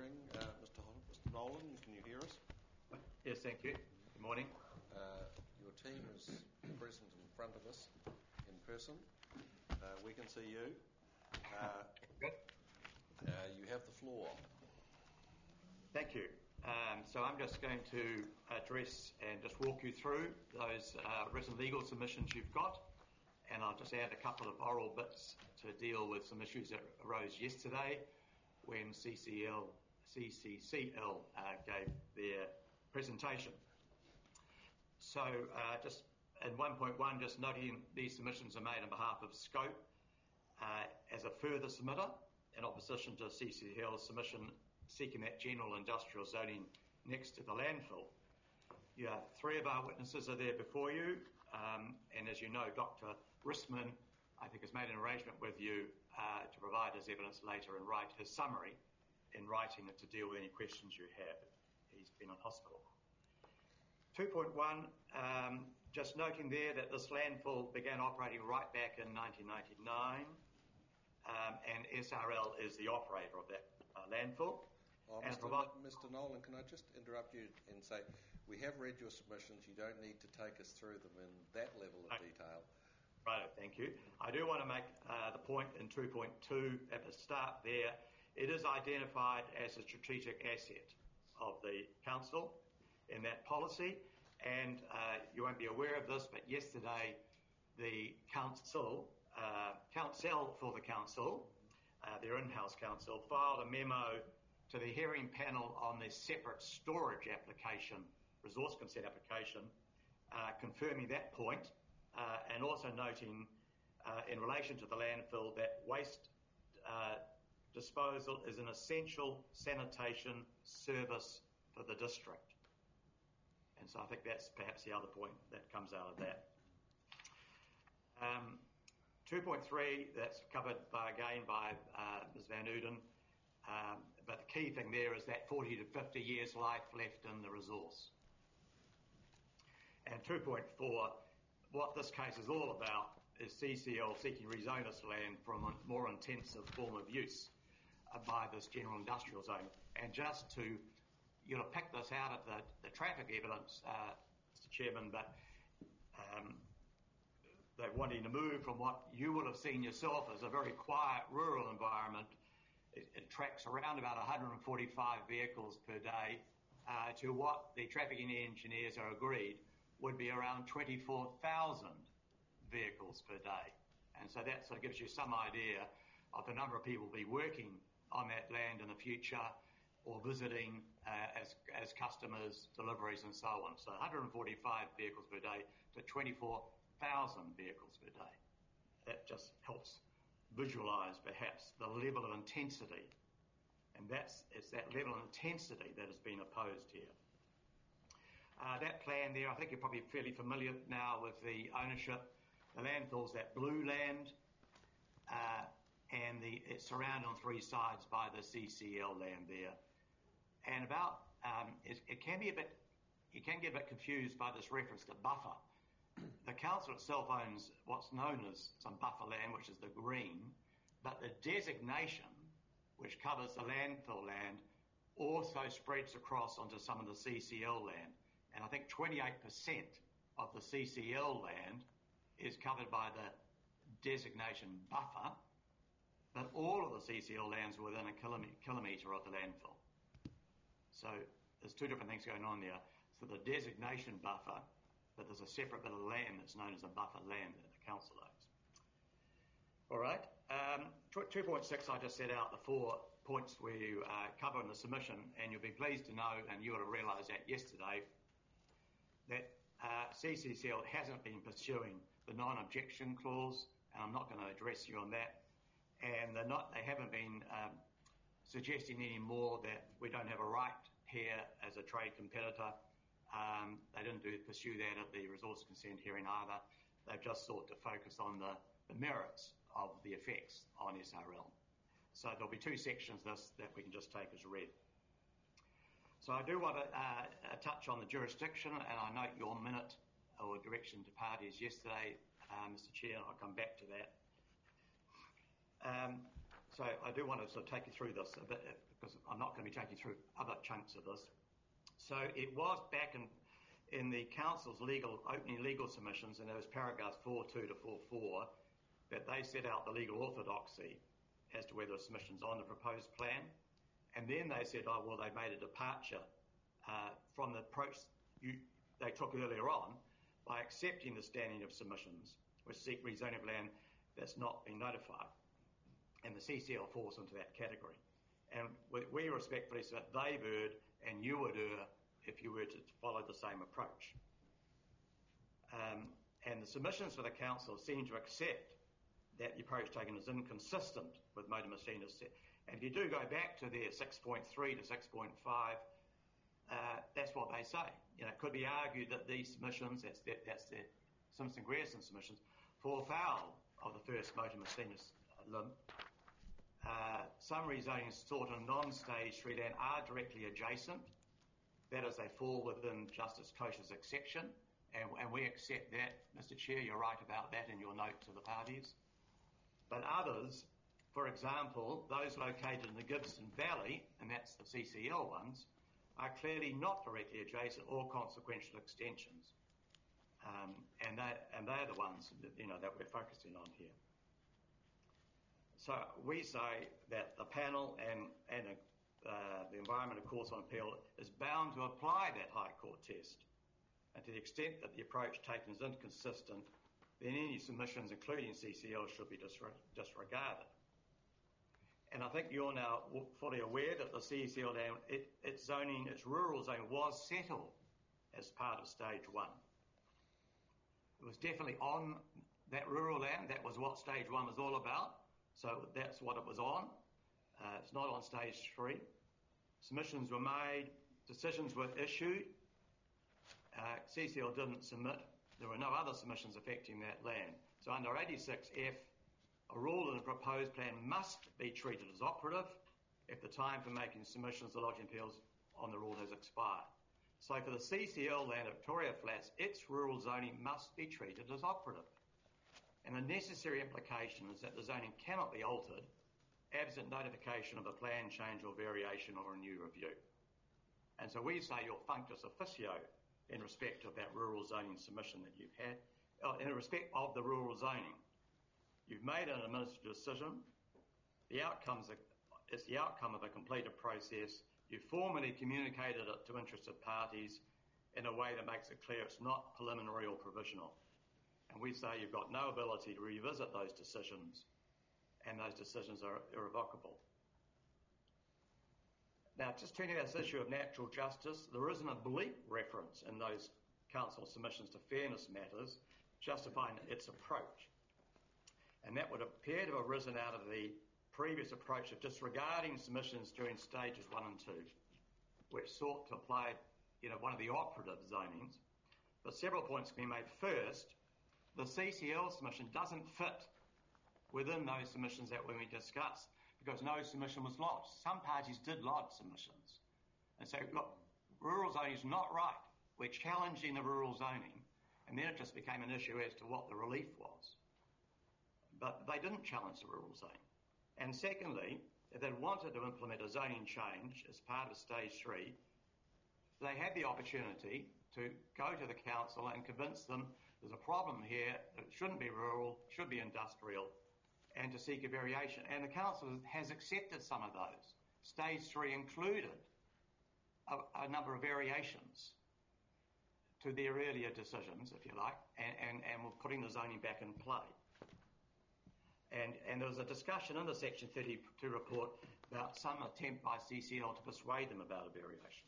hearing. Mr. Nolan, can you hear us? Yes, thank you. Good morning. Your team is present in front of us in person. We can see you. Good. You have the floor. Thank you. So I'm just going to address and just walk you through those written legal submissions you've got, and I'll just add a couple of oral bits to deal with some issues that arose yesterday when CCCL gave their presentation. So just in 1.1, just noting these submissions are made on behalf of Scope as a further submitter in opposition to CCCL's submission seeking that general industrial zoning next to the landfill. Three of our witnesses are there before you, and as you know, Dr. Rissman, I think, has made an arrangement with you to provide his evidence later and write his summary in writing to deal with any questions you have. He's been in hospital. 2.1, just noting there that this landfill began operating right back in 1999, and SRL is the operator of that landfill. Mr. Nolan, can I just interrupt you and say we have read your submissions. You don't need to take us through them in that level of detail. Right, thank you. I do want to make the point in 2.2 at the start there. It is identified as a strategic asset of the council in that policy, and you won't be aware of this, but yesterday the council for the council, their in-house council, filed a memo to the hearing panel on the separate storage application, resource consent application, confirming that point, and also noting in relation to the landfill that waste disposal is an essential sanitation service for the district. And so I think that's perhaps the other point that comes out of that. 2.3, that's covered again by Ms. Van Uden. But the key thing there is that 40 to 50 years life left in the resource. And 2.4, what this case is all about is CCL seeking rezone this land from a more intensive form of use by this general industrial zone. And just to pick this out of the traffic evidence, Mr. Chairman, but they're wanting to move from what you will have seen yourself as a very quiet rural environment. It tracks around about 145 vehicles per day to what the traffic engineers are agreed would be around 24,000 vehicles per day. And so that sort of gives you some idea of the number of people will be working on that land in the future or visiting as customers, deliveries and so on. So 145 vehicles per day to 24,000 vehicles per day. That just helps visualise perhaps the level of intensity, and it's that level of intensity that has been opposed here. That plan there, I think you're probably fairly familiar now with the ownership. The landfill's that blue land, and it's surrounded on three sides by the CCL land there. And it can get a bit confused by this reference to buffer. The council itself owns what's known as some buffer land, which is the green, but the designation, which covers the landfill land, also spreads across onto some of the CCL land. And I think 28% of the CCL land is covered by the designation buffer, but all of the CCL lands are within a kilometre of the landfill. So there's two different things going on there. So the designation buffer, but there's a separate bit of land that's known as a buffer land that the council owns. All right. 2.6, I just set out the 4 points we cover in the submission, and you'll be pleased to know, and you would have realised that yesterday, that CCCL hasn't been pursuing the non-objection clause, and I'm not going to address you on that. And they haven't been suggesting any more that we don't have a right here as a trade competitor. They didn't pursue that at the resource consent hearing either. They've just sought to focus on the merits of the effects on SRL. So there'll be two sections that we can just take as read. So I do want to touch on the jurisdiction, and I note your minute or direction to parties yesterday, Mr. Chair, and I'll come back to that. So I do want to sort of take you through this a bit, because I'm not going to be taking you through other chunks of this. So it was back in the council's opening legal submissions, in those paragraphs 4.2 to 4.4, that they set out the legal orthodoxy as to whether a submission's on the proposed plan. And then they said, oh, well, they made a departure from the approach they took earlier on by accepting the standing of submissions which seek rezoning of land that's not been notified. And the CCL falls into that category. And we respectfully say that they've erred and you would err if you were to follow the same approach. And the submissions for the council seem to accept that the approach taken is inconsistent with Motor Machinists. And if you do go back to their 6.3 to 6.5, that's what they say. You know, it could be argued that these submissions, that's their Simpson-Grierson submissions, fall foul of the first Motor Machinists limb. Some rezonings sought on non-stage 3 land are directly adjacent. That is, they fall within Justice Kosher's exception, and we accept that. Mr. Chair, you're right about that in your note to the parties. But others, for example, those located in the Gibson Valley, and that's the CCL ones, are clearly not directly adjacent or consequential extensions. And they're the ones that we're focusing on here. So we say that the panel and the Environmental Court on Appeal is bound to apply that High Court test. And to the extent that the approach taken is inconsistent, then any submissions, including CCL, should be disregarded. And I think you're now fully aware that the CCL land, its rural zone was settled as part of stage 1. It was definitely on that rural land. That was what stage 1 was all about. So that's what it was on. It's not on stage 3. Submissions were made, decisions were issued. CCL didn't submit. There were no other submissions affecting that land. So under 86F, a rule in the proposed plan must be treated as operative if the time for making submissions or lodging appeals on the rule has expired. So for the CCL land at Victoria Flats, its rural zoning must be treated as operative. And the necessary implication is that the zoning cannot be altered absent notification of a plan change or variation or a new review. And so we say your functus officio in respect of that rural zoning submission that you've had, in respect of the rural zoning. You've made an administrative decision. It's the outcome of a completed process. You formally communicated it to interested parties in a way that makes it clear it's not preliminary or provisional. And we say you've got no ability to revisit those decisions, and those decisions are irrevocable. Now, just turning to this issue of natural justice, there is an oblique reference in those council submissions to fairness matters justifying its approach. And that would appear to have arisen out of the previous approach of disregarding submissions during stages 1 and 2, which sought to apply, one of the operative zonings. But several points can be made. First, the CCL submission doesn't fit within those submissions that we discussed because no submission was lodged. Some parties did lodge submissions. And so, look, rural zoning is not right. We're challenging the rural zoning, and then it just became an issue as to what the relief was. But they didn't challenge the rural zoning. And secondly, if they wanted to implement a zoning change as part of stage 3, they had the opportunity to go to the council and convince them there's a problem here, that it shouldn't be rural, should be industrial, and to seek a variation. And the council has accepted some of those. Stage 3 included a number of variations to their earlier decisions, if you like, and we're putting the zoning back in play. And there was a discussion in the Section 32 report about some attempt by CCL to persuade them about a variation.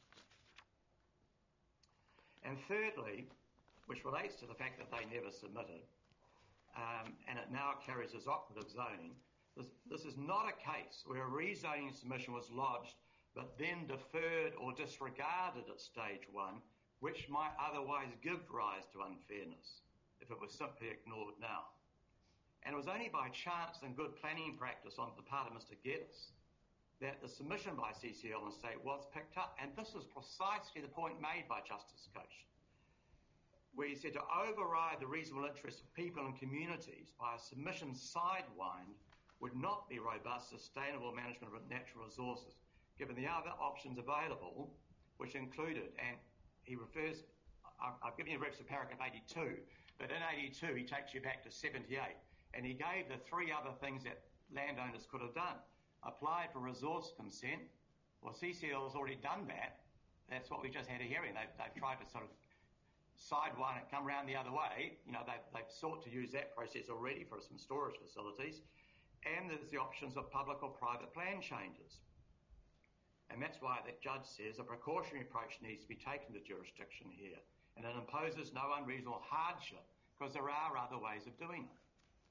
And thirdly, which relates to the fact that they never submitted, and it now carries as operative zoning, this is not a case where a rezoning submission was lodged but then deferred or disregarded at stage 1, which might otherwise give rise to unfairness if it was simply ignored now. And it was only by chance and good planning practice on the part of Mr. Geddes that the submission by CCL and State was picked up. And this is precisely the point made by Justice Kosher, where he said to override the reasonable interests of people and communities by a submission sidewind would not be robust, sustainable management of natural resources, given the other options available, which included, and he refers, I've given you a reference to paragraph 82, but in 82 he takes you back to 78, and he gave the three other things that landowners could have done. Applied for resource consent. Well, CCL's already done that. That's what we just had a hearing. They've tried to sort of side one and come around the other way. You know, they've sought to use that process already for some storage facilities. And there's the options of public or private plan changes. And that's why that judge says a precautionary approach needs to be taken to jurisdiction here. And it imposes no unreasonable hardship because there are other ways of doing it.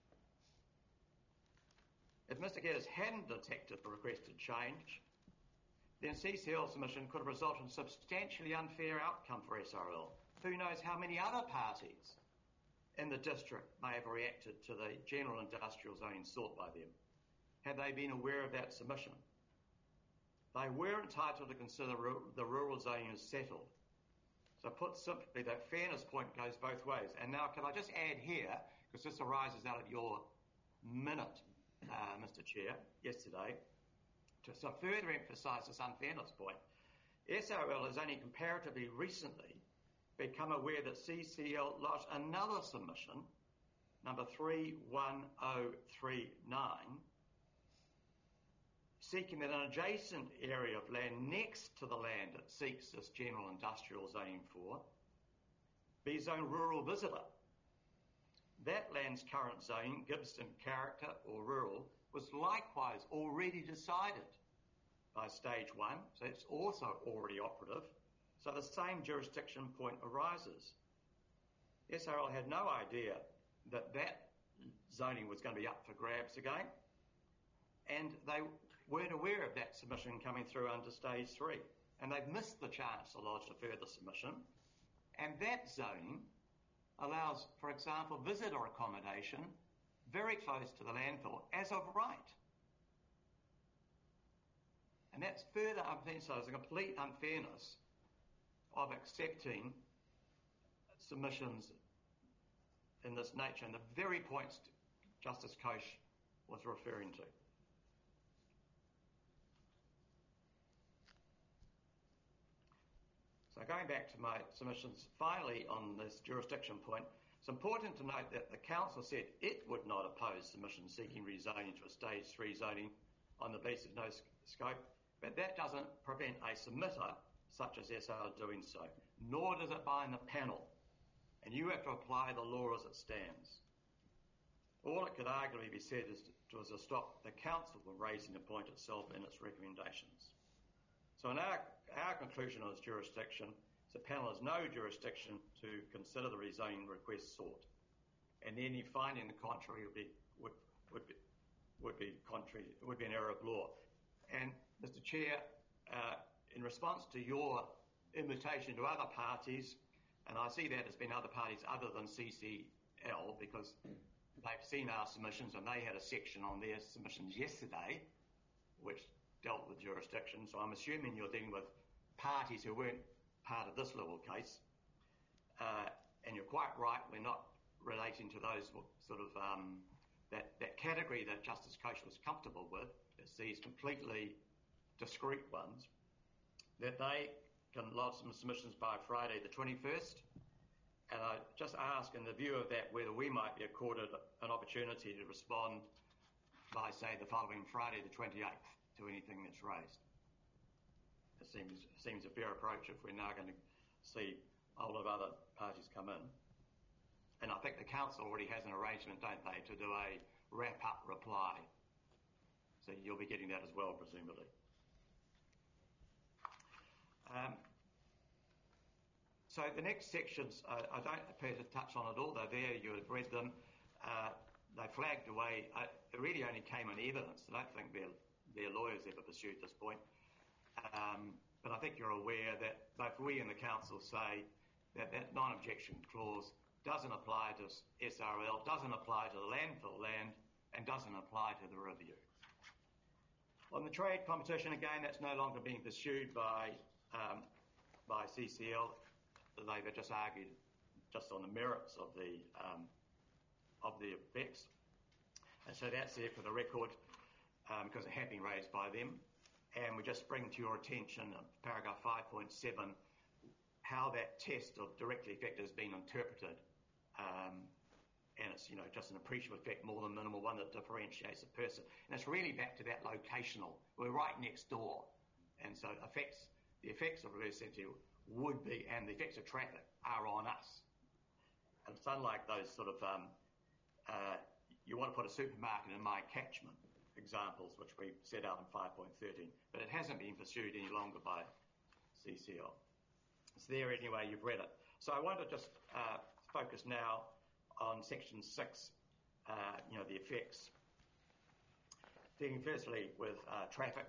If Mr. Geddes hadn't detected the requested change, then CCL's submission could have resulted in a substantially unfair outcome for SRL. Who knows how many other parties in the district may have reacted to the general industrial zoning sought by them, had they been aware of that submission. They were entitled to consider the rural zoning as settled. So put simply, that fairness point goes both ways. And now can I just add here, because this arises out of your minute, Mr. Chair, yesterday, to further emphasise this unfairness point. SRL has only comparatively recently become aware that CCL lodged another submission, number 31039, seeking that an adjacent area of land next to the land it seeks this general industrial zoning for be zoned rural visitor. That land's current zoning, Gibbston character or rural, was likewise already decided by stage one, so it's also already operative. So the same jurisdiction point arises. SRL had no idea that that zoning was going to be up for grabs again, and they weren't aware of that submission coming through under stage three, and they've missed the chance to lodge a further submission. And that zoning allows, for example, visitor accommodation very close to the landfill as of right. And that's further emphasising a complete unfairness of accepting submissions in this nature, and the very points Justice Koch was referring to. So going back to my submissions, finally on this jurisdiction point, it's important to note that the council said it would not oppose submissions seeking rezoning to a stage 3 zoning on the basis of no scope, but that doesn't prevent a submitter, such as SRL, doing so, nor does it bind the panel, and you have to apply the law as it stands. All it could arguably be said is to stop the council from raising the point itself in its recommendations. So in our conclusion on this jurisdiction, the panel has no jurisdiction to consider the rezoning request sought, and any finding the contrary would be an error of law. And Mr. Chair, in response to your invitation to other parties, and I see that as being other parties other than CCL, because they've seen our submissions and they had a section on their submissions yesterday which dealt with jurisdiction, so I'm assuming you're dealing with parties who weren't part of this little case, and you're quite right, we're not relating to those sort of that category that Justice Koch was comfortable with. It's these completely discrete ones, that they can lodge some submissions by Friday the 21st, and I just ask, in the view of that, whether we might be accorded an opportunity to respond by, say, the following Friday the 28th to anything that's raised. It seems a fair approach if we're now going to see a whole lot of other parties come in. And I think the council already has an arrangement, don't they, to do a wrap-up reply. So you'll be getting that as well, presumably. So the next sections, I don't appear to touch on at all. They're there, you have read them. They flagged away. It really only came in evidence. I don't think their lawyers ever pursued this point. But I think you're aware that both we and the council say that that non-objection clause doesn't apply to SRL, doesn't apply to the landfill land, and doesn't apply to the review. On the trade competition, again, that's no longer being pursued by CCL. They've just argued just on the merits of the effects. And So that's there for the record, because it had been raised by them. And we just bring to your attention, paragraph 5.7, how that test of directly effect has been interpreted. And it's, just an appreciable effect, more than minimal, one that differentiates a person. And it's really back to that locational. We're right next door. And so the effects of reverse sensitivity would be, and the effects of traffic are on us. And it's unlike those sort of, you want to put a supermarket in my catchment examples, which we set out in 5.13, but it hasn't been pursued any longer by CCL. It's there anyway, you've read it. So I want to just focus now on section 6, the effects. Dealing firstly with traffic.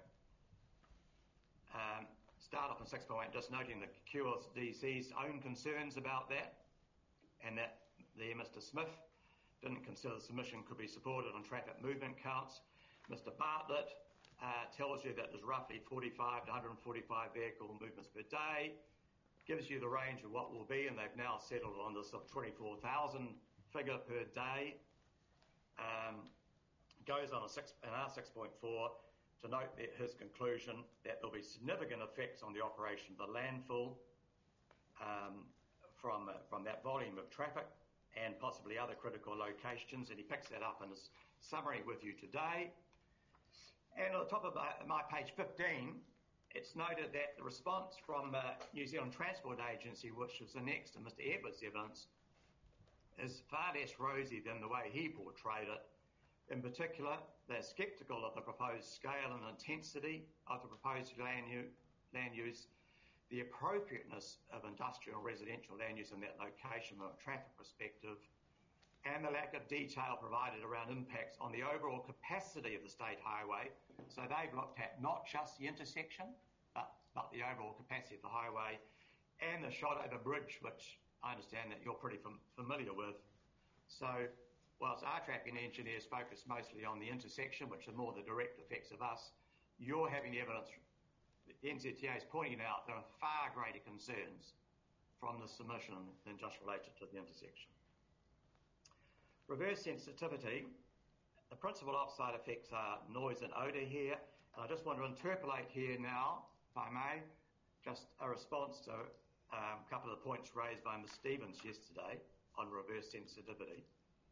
Start off in 6.1, just noting the QSDC's own concerns about that, and that Mr. Smith didn't consider the submission could be supported on traffic movement counts. Mr. Bartlett tells you that there's roughly 45 to 145 vehicle movements per day, gives you the range of what will be, and they've now settled on this sort of 24,000 figure per day. Goes on in our 6.4 to note that his conclusion that there'll be significant effects on the operation of the landfill from that volume of traffic and possibly other critical locations, and he picks that up in his summary with you today. And on the top of my page 15, it's noted that the response from New Zealand Transport Agency, which was the next to Mr. Edwards' evidence, is far less rosy than the way he portrayed it. In particular, they're sceptical of the proposed scale and intensity of the proposed land use, the appropriateness of industrial and residential land use in that location from a traffic perspective, and the lack of detail provided around impacts on the overall capacity of the state highway. So they've looked at not just the intersection, but the overall capacity of the highway, and the Shotover Bridge, which I understand that you're pretty familiar with. So whilst our traffic engineers focus mostly on the intersection, which are more the direct effects of us, you're having the evidence, the NZTA is pointing out there are far greater concerns from the submission than just related to the intersection. Reverse sensitivity, the principal off-site effects are noise and odour here. And I just want to interpolate here now, if I may, just a response to a couple of the points raised by Ms. Stevens yesterday on reverse sensitivity.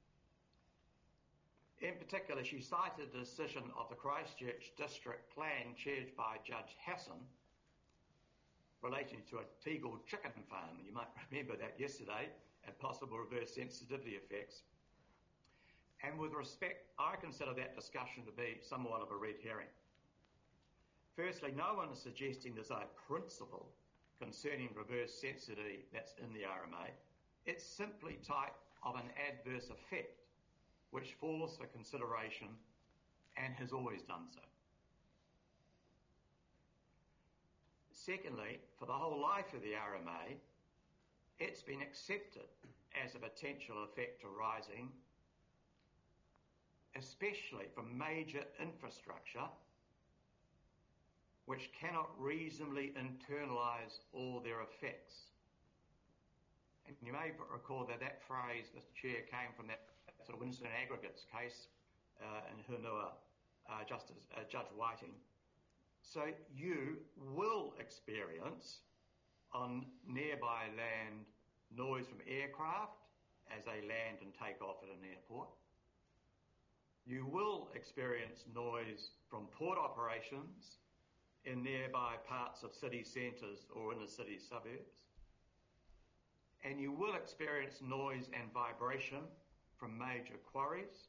In particular, she cited the decision of the Christchurch District Plan chaired by Judge Hassan relating to a Tegel chicken farm, and you might remember that yesterday, and possible reverse sensitivity effects. And with respect, I consider that discussion to be somewhat of a red herring. Firstly, no one is suggesting there's a principle concerning reverse sensitivity that's in the RMA. It's simply type of an adverse effect, which falls for consideration and has always done so. Secondly, for the whole life of the RMA, it's been accepted as a potential effect arising especially from major infrastructure which cannot reasonably internalise all their effects. And you may recall that phrase, Mr. Chair, came from that sort of Winston Aggregates case in Hunua, Judge Whiting. So you will experience on nearby land noise from aircraft as they land and take off at an airport. You will experience noise from port operations in nearby parts of city centres or inner city suburbs. And you will experience noise and vibration from major quarries.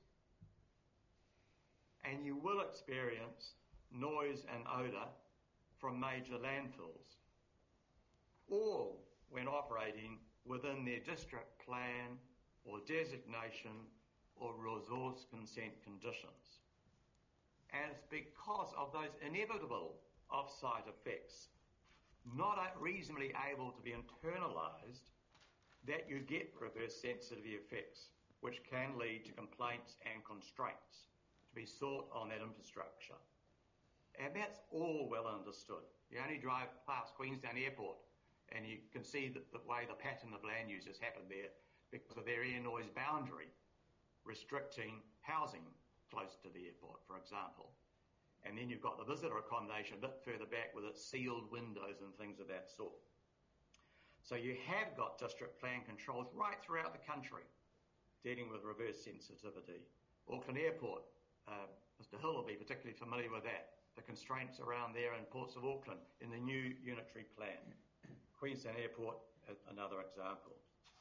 And you will experience noise and odour from major landfills, all when operating within their district plan or designation or resource consent conditions. And it's because of those inevitable off-site effects, not reasonably able to be internalised, that you get reverse sensitivity effects, which can lead to complaints and constraints to be sought on that infrastructure. And that's all well understood. You only drive past Queenstown Airport and you can see the way the pattern of land use has happened there because of their air noise boundary restricting housing close to the airport, for example. And then you've got the visitor accommodation a bit further back with its sealed windows and things of that sort. So you have got district plan controls right throughout the country dealing with reverse sensitivity. Auckland Airport, Mr. Hill will be particularly familiar with that. The constraints around there in Ports of Auckland in the new unitary plan. Queenstown Airport, another example.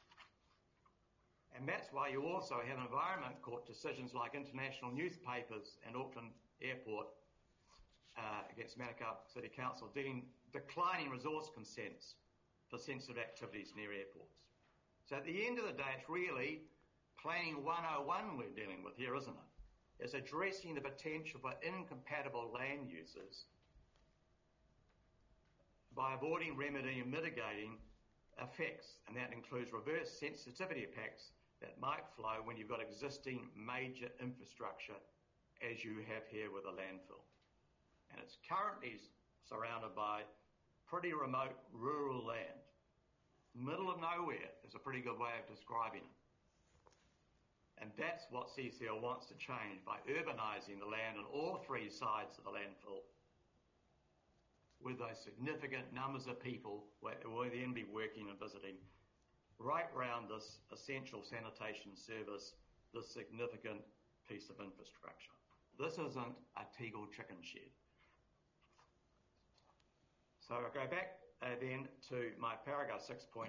And that's why you also have Environment Court decisions like International Newspapers and Auckland Airport against Manukau City Council declining resource consents for sensitive activities near airports. So at the end of the day, it's really Planning 101 we're dealing with here, isn't it? It's addressing the potential for incompatible land uses by avoiding, remedying and mitigating effects, and that includes reverse sensitivity effects that might flow when you've got existing major infrastructure as you have here with a landfill. And it's currently surrounded by pretty remote rural land. Middle of nowhere is a pretty good way of describing it. And that's what CCL wants to change by urbanising the land on all three sides of the landfill with those significant numbers of people where will then be working and visiting right round this essential sanitation service, this significant piece of infrastructure. This isn't a Tegel chicken shed. So I go back then to my paragraph 6.8,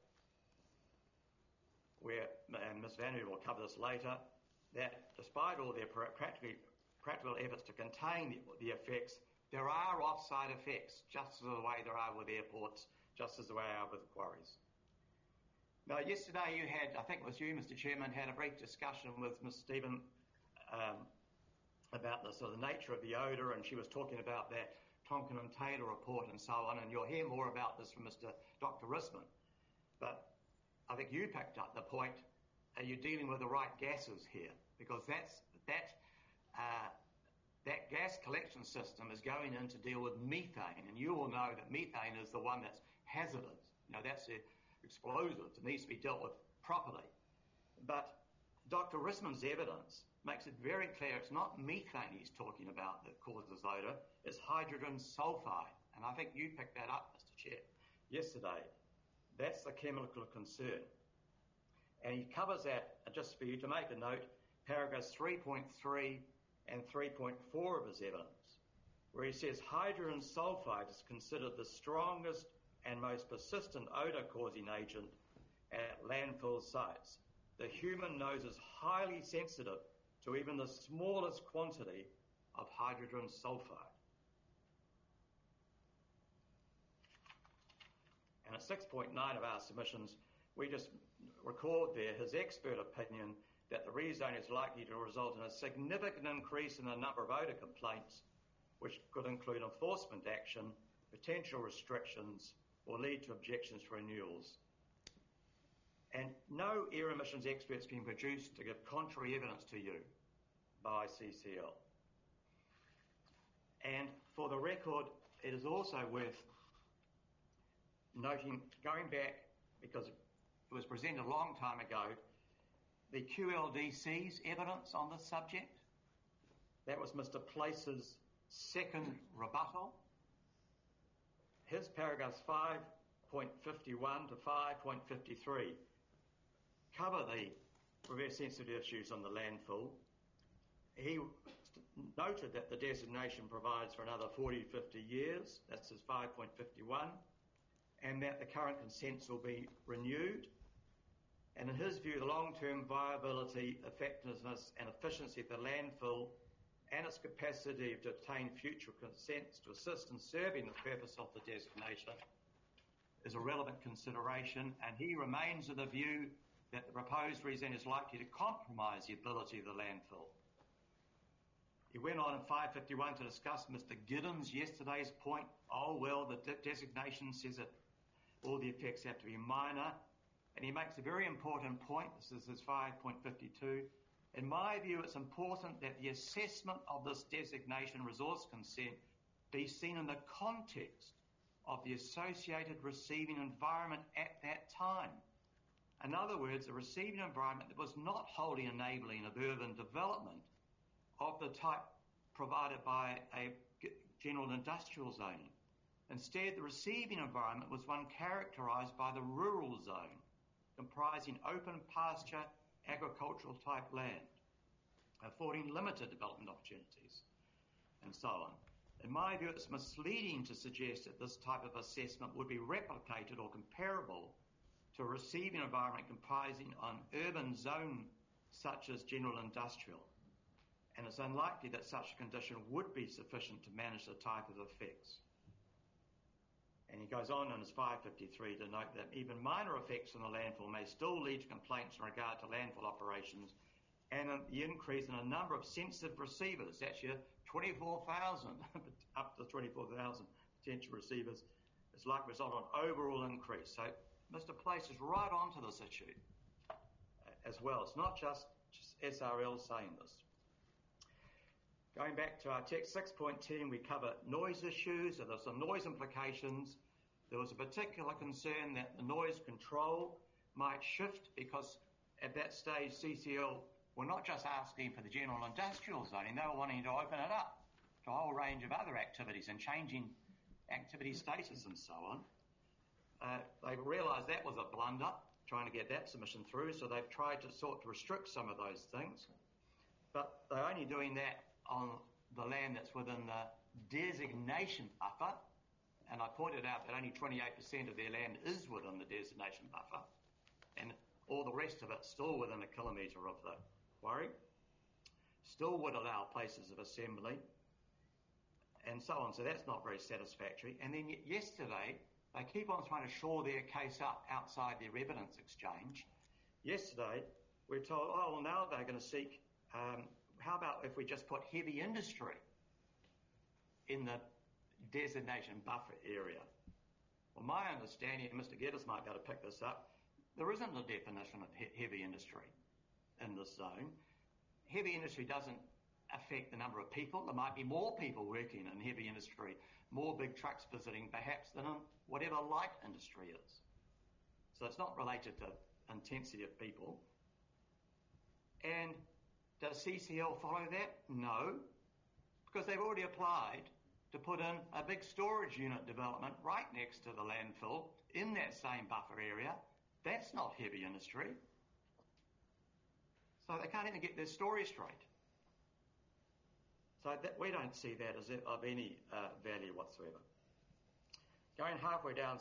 where, and Ms. Van Hoover will cover this later, that despite all their practical efforts to contain the effects, there are off-site effects, just the way there are with airports, just as the way there are with quarries. Now, yesterday you had, I think it was you, Mr. Chairman, had a brief discussion with Ms. Stephen about the sort of nature of the odour, and she was talking about that Tonkin and Taylor report and so on, and you'll hear more about this from Dr. Risman. But I think you picked up the point, are you dealing with the right gases here? Because that gas collection system is going in to deal with methane, and you all know that methane is the one that's hazardous. You know, that's explosive. It needs to be dealt with properly. But Dr. Risman's evidence makes it very clear it's not methane he's talking about that causes odour, it's hydrogen sulfide. And I think you picked that up, Mr. Chair, yesterday. That's the chemical concern. And he covers that, just for you to make a note, paragraphs 3.3 and 3.4 of his evidence, where he says hydrogen sulfide is considered the strongest and most persistent odour-causing agent at landfill sites. The human nose is highly sensitive to even the smallest quantity of hydrogen sulfide. And at 6.9 of our submissions, we just record there his expert opinion that the rezone is likely to result in a significant increase in the number of odour complaints, which could include enforcement action, potential restrictions, or lead to objections to renewals. And no air emissions experts can be produced to give contrary evidence to you by CCL. And for the record, it is also worth noting, going back, because it was presented a long time ago, the QLDC's evidence on this subject. That was Mr. Place's second rebuttal. His paragraphs 5.51 to 5.53 cover the reverse sensitive issues on the landfill. He noted that the designation provides for another 40 to 50 years, that's his 5.51, and that the current consents will be renewed. And in his view, the long-term viability, effectiveness and efficiency of the landfill and its capacity to obtain future consents to assist in serving the purpose of the designation is a relevant consideration, and he remains of the view that the proposed rezone is likely to compromise the ability of the landfill. He went on in 551 to discuss Mr. Giddens' yesterday's point. Oh, well, the designation says that all the effects have to be minor. And he makes a very important point. This is his 5.52. In my view, it's important that the assessment of this designation resource consent be seen in the context of the associated receiving environment at that time. In other words, a receiving environment that was not wholly enabling of urban development of the type provided by a general industrial zoning. Instead, the receiving environment was one characterised by the rural zone, comprising open pasture, agricultural type land, affording limited development opportunities, and so on. In my view, it's misleading to suggest that this type of assessment would be replicated or comparable to a receiving environment comprising an urban zone such as general industrial, and it's unlikely that such a condition would be sufficient to manage the type of effects. And he goes on in his 553 to note that even minor effects on the landfill may still lead to complaints in regard to landfill operations and the increase in a number of sensitive receivers. That's your 24,000, up to 24,000 potential receivers. It's likely to result in an overall increase. So Mr. Place is right onto this issue as well. It's not just SRL saying this. Going back to our text 6.10, we cover noise issues. So there's some noise implications. There was a particular concern that the noise control might shift because at that stage CCL were not just asking for the general industrial zoning, they were wanting to open it up to a whole range of other activities and changing activity status and so on. They realised that was a blunder, trying to get that submission through, so they've tried to sort to restrict some of those things. But they're only doing that on the land that's within the designation buffer, and I pointed out that only 28% of their land is within the designation buffer, and all the rest of it's still within a kilometre of the quarry, still would allow places of assembly, and so on. So that's not very satisfactory. And then yesterday, they keep on trying to shore their case up outside their evidence exchange. Yesterday, we're told, oh, well, now they're going to seek, how about if we just put heavy industry in the designation buffer area? Well, my understanding, and Mr. Geddes might be able to pick this up, there isn't a definition of heavy industry in this zone. Heavy industry doesn't affect the number of people. There might be more people working in heavy industry, more big trucks visiting perhaps than in whatever light industry is. So it's not related to intensity of people. And does CCL follow that? No, because they've already applied to put in a big storage unit development right next to the landfill in that same buffer area. That's not heavy industry. So they can't even get their story straight. So we don't see that as of any value whatsoever. Going halfway down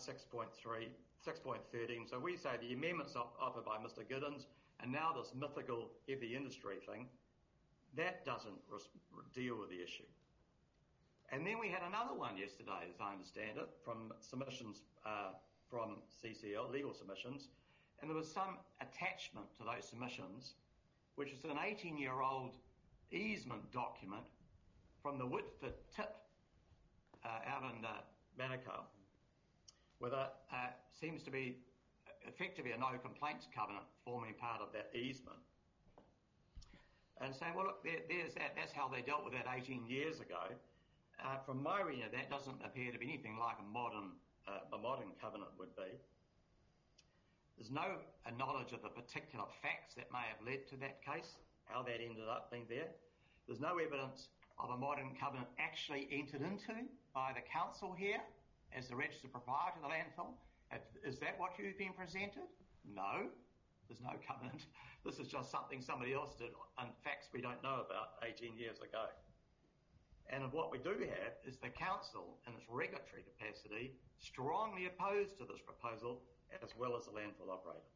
6.13, so we say the amendments offered by Mr. Giddens and now this mythical heavy industry thing, that doesn't deal with the issue. And then we had another one yesterday, as I understand it, from submissions from CCL, legal submissions, and there was some attachment to those submissions, which is an 18-year-old easement document from the Whitford tip out in Manukau, where seems to be effectively a no complaints covenant forming part of that easement. And saying, well, look, there's that. That's how they dealt with that 18 years ago. From my reading of that, doesn't appear to be anything like a modern covenant would be. There's no knowledge of the particular facts that may have led to that case, how that ended up being there. There's no evidence of a modern covenant actually entered into by the council here as the registered proprietor of the landfill. Is that what you've been presented? No, there's no covenant. This is just something somebody else did and facts we don't know about 18 years ago. And what we do have is the council, in its regulatory capacity, strongly opposed to this proposal, as well as the landfill operator.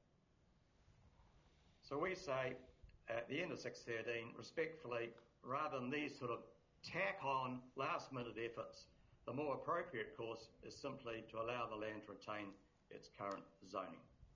So we say, at the end of 6.13, respectfully, rather than these sort of tack-on last-minute efforts, the more appropriate course is simply to allow the land to retain its current zoning.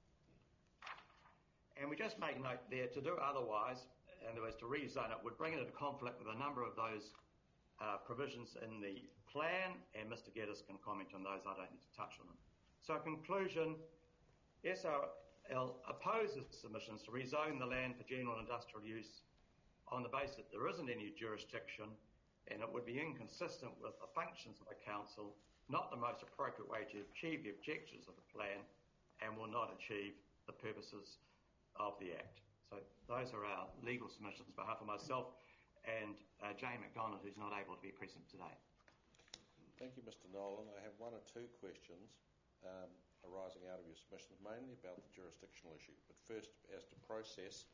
And we just make note there, to do otherwise, in other words, to rezone it, would bring it into conflict with a number of those provisions in the plan, and Mr. Geddes can comment on those. I don't need to touch on them. So in conclusion, SRL opposes submissions to rezone the land for general industrial use on the basis that there isn't any jurisdiction, and it would be inconsistent with the functions of the council, not the most appropriate way to achieve the objectives of the plan, and will not achieve the purposes of the Act. So those are our legal submissions on behalf of myself and Jane McDonald, who's not able to be present today. Thank you, Mr. Nolan. I have one or two questions arising out of your submissions, mainly about the jurisdictional issue. But first, as to process,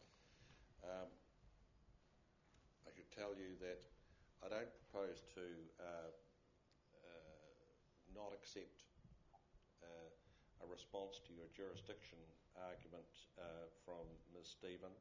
I should tell you that I don't propose to not accept a response to your jurisdiction argument from Ms. Stephen.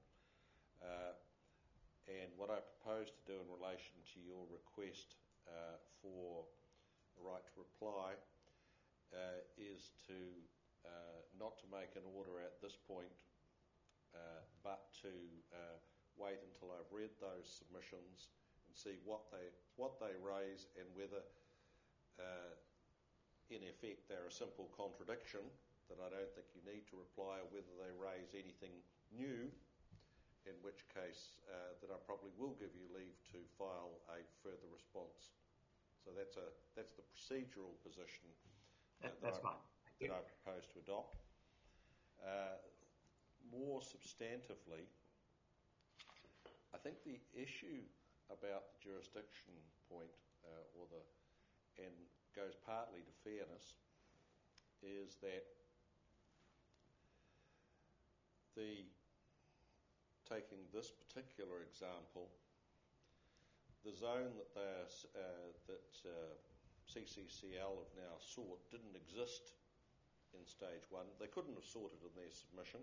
And what I propose to do in relation to your request for the right to reply is to not to make an order at this point, but to wait until I've read those submissions and see what they raise, and whether in effect they're a simple contradiction that I don't think you need to reply, or whether they raise anything new, in which case that I probably will give you leave to file a further response. So that's the procedural position that I propose to adopt. More substantively, I think the issue about the jurisdiction point, and goes partly to fairness, is that taking this particular example, the zone that CCCL have now sought didn't exist in stage one. They couldn't have sought it in their submission.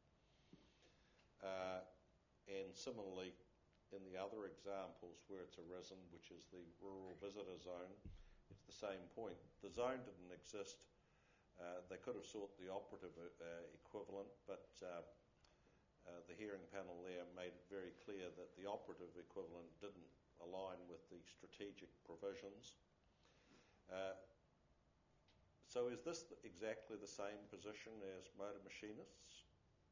And similarly, in the other examples where it's arisen, which is the rural visitor zone, it's the same point. The zone didn't exist. They could have sought the operative equivalent, but the hearing panel there made it very clear that the operative equivalent didn't align with the strategic provisions. So is this exactly the same position as motor machinists?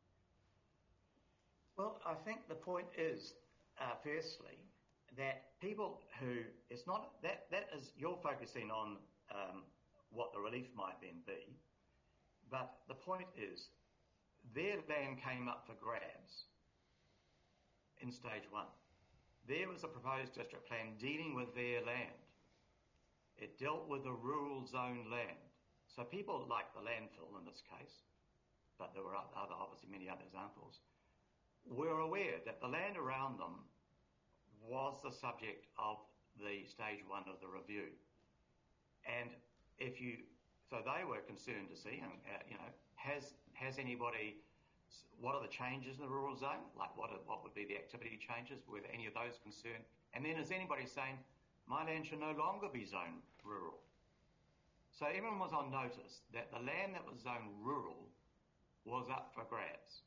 Well, I think the point is, firstly, that people who, it's not, that is, you're focusing on what the relief might then be, but the point is, their land came up for grabs in stage one. There was a proposed district plan dealing with their land. It dealt with the rural zone land. So people like the landfill in this case, but there were obviously many other examples, were aware that the land around them was the subject of the stage one of the review. And so they were concerned to see, has anybody, what are the changes in the rural zone? Like what would be the activity changes? Were there any of those concerned? And then is anybody saying, my land should no longer be zoned rural? So everyone was on notice that the land that was zoned rural was up for grabs.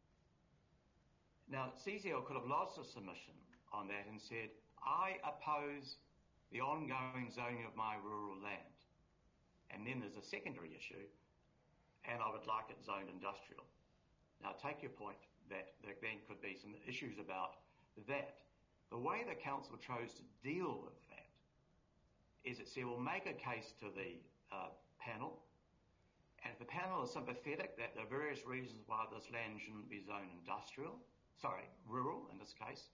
Now, CCL could have lodged a submission on that and said, I oppose the ongoing zoning of my rural land. And then there's a secondary issue, and I would like it zoned industrial. Now, take your point that there then could be some issues about that. The way the council chose to deal with that is it said, we'll make a case to the panel, and if the panel is sympathetic that there are various reasons why this land shouldn't be zoned rural in this case,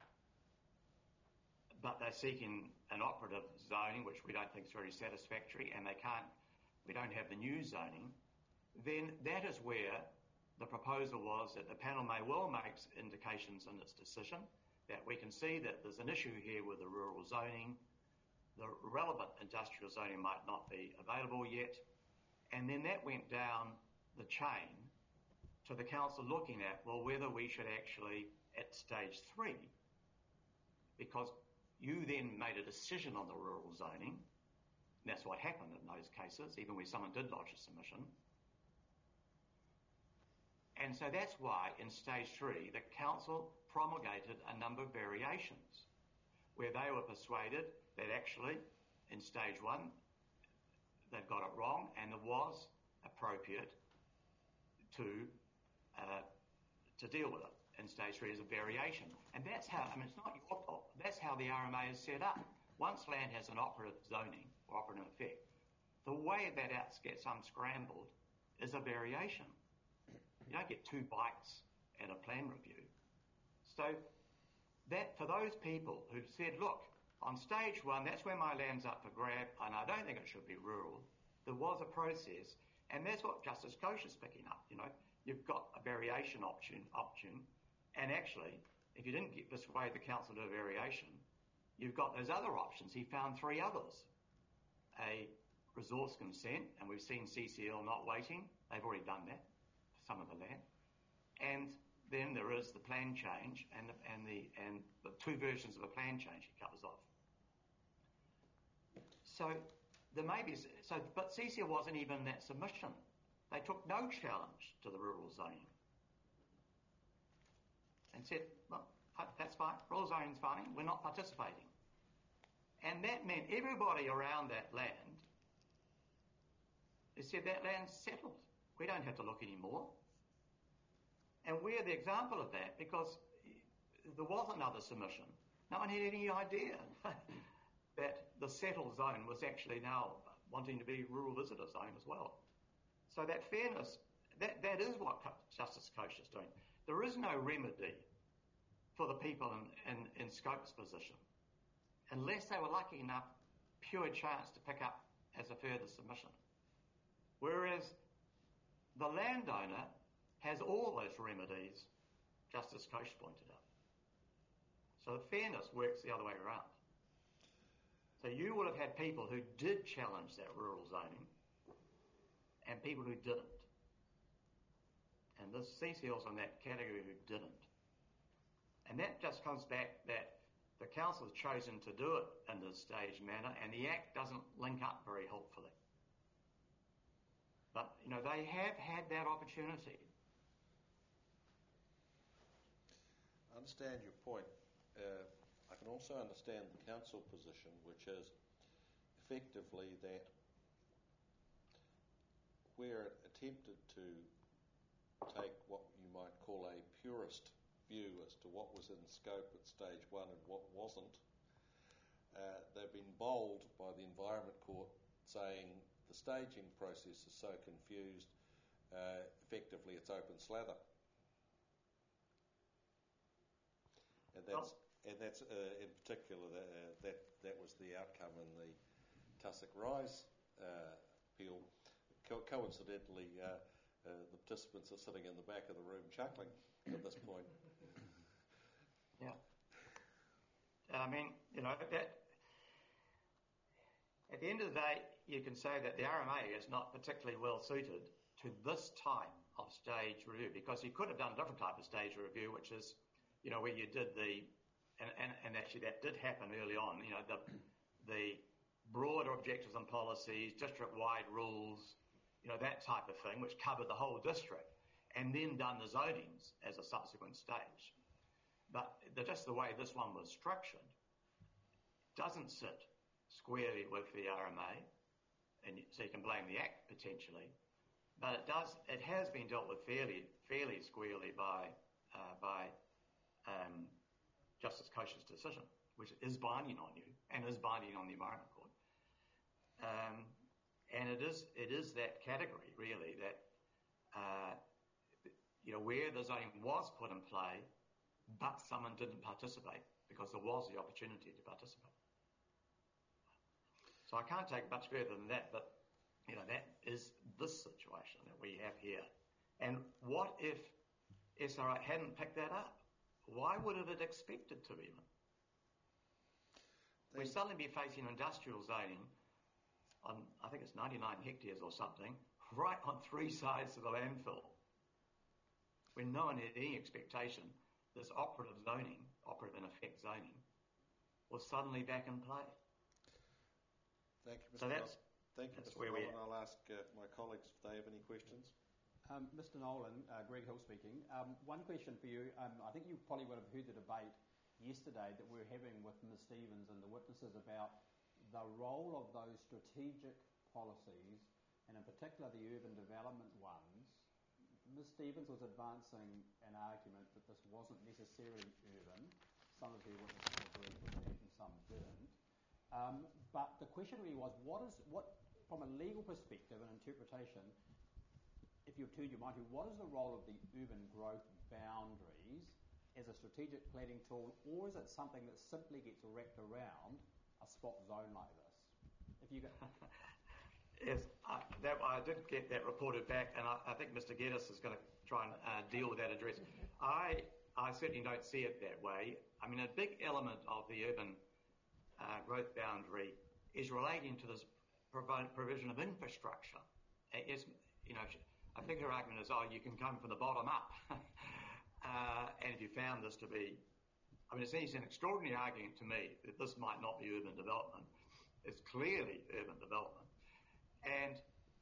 but they're seeking an operative zoning, which we don't think is very satisfactory, and we don't have the new zoning, then that is where the proposal was that the panel may well make indications in its decision that we can see that there's an issue here with the rural zoning, the relevant industrial zoning might not be available yet, and then that went down the chain to the council looking at, well, whether we should actually, at stage 3, because you then made a decision on the rural zoning, and that's what happened in those cases, even where someone did lodge a submission. And so that's why in stage 3, the council promulgated a number of variations where they were persuaded that actually in stage 1, they'd got it wrong and it was appropriate to deal with it in stage 3 as a variation. And that's how, it's not your fault, that's how the RMA is set up. Once land has an operative zoning or operative effect, the way that gets unscrambled is a variation. You don't get 2 bites at a plan review. So that for those people who said, look, on stage one, that's where my land's up for grab, and I don't think it should be rural, there was a process, and that's what Justice Kosher's picking up, You've got a variation option, and actually, if you didn't persuade the council to a variation, you've got those other options. He found 3 others. A resource consent, and we've seen CCL not waiting. They've already done that for some of the land. And then there is the plan change and the 2 versions of a plan change he covers off. So there may be but CCL wasn't even in that submission. They took no challenge to the rural zoning and said, well, that's fine, rural zoning's fine, we're not participating. And that meant everybody around that land, they said that land's settled. We don't have to look anymore. And we're the example of that because there was another submission. No one had any idea that the settled zone was actually now wanting to be rural visitor zone as well. So that fairness, that is what Justice Kosher is doing. There is no remedy for the people in Scope's position unless they were lucky enough, pure chance to pick up as a further submission. Whereas the landowner has all those remedies Justice Kosher pointed out. So the fairness works the other way around. So you would have had people who did challenge that rural zoning and people who didn't. And the CCL's in that category who didn't. And that just comes back that the council has chosen to do it in this staged manner and the Act doesn't link up very helpfully. But, they have had that opportunity. I understand your point. I can also understand the council position, which is effectively that where it attempted to take what you might call a purist view as to what was in scope at stage 1 and what wasn't, they've been bowled by the Environment Court saying the staging process is so confused, effectively it's open slather. And that's in particular, that was the outcome in the Tussock Rise appeal. Coincidentally, the participants are sitting in the back of the room chuckling at this point. Yeah. I mean, that at the end of the day, you can say that the RMA is not particularly well suited to this type of stage review because you could have done a different type of stage review, which is, where you did and actually that did happen early on, the broader objectives and policies, district-wide rules, that type of thing, which covered the whole district, and then done the zonings as a subsequent stage. But just the way this one was structured doesn't sit squarely with the RMA, and so you can blame the Act potentially, but it has been dealt with fairly squarely by Justice Kosher's decision, which is binding on you and is binding on the Environment Court. And it is that category really that where the zoning was put in play, but someone didn't participate because there was the opportunity to participate. So I can't take much further than that, but that is this situation that we have here. And what if SRA hadn't picked that up? Why would it have expected to even? We'd suddenly be facing industrial zoning on, I think it's 99 hectares or something, right on 3 sides of the landfill, when no one had any expectation this operative in effect zoning, was suddenly back in play. Thank you, Mr. So Thank you, that's Mr. where we Nolan. are. I'll ask my colleagues if they have any questions. Mr. Nolan, Greg Hill speaking. One question for you. I think you probably would have heard the debate yesterday that we were having with Ms. Stevens and the witnesses about the role of those strategic policies, and in particular the urban development ones. Ms. Stevens was advancing an argument that this wasn't necessarily urban. Some of her witnesses agreed with that and some didn't. But the question really was, what from a legal perspective and interpretation, if you've turned your mind to, what is the role of the urban growth boundaries as a strategic planning tool, or is it something that simply gets wrapped around a spot zone like this? If you go... Yes, I did get that reported back, and I think Mr. Geddes is going to try and deal with that address. I certainly don't see it that way. I mean, a big element of the urban growth boundary is relating to this provision of infrastructure. It's, you know, I think her argument is, you can come from the bottom up. And if you found this to be, I mean, it seems an extraordinary argument to me that this might not be urban development. It's clearly urban development. And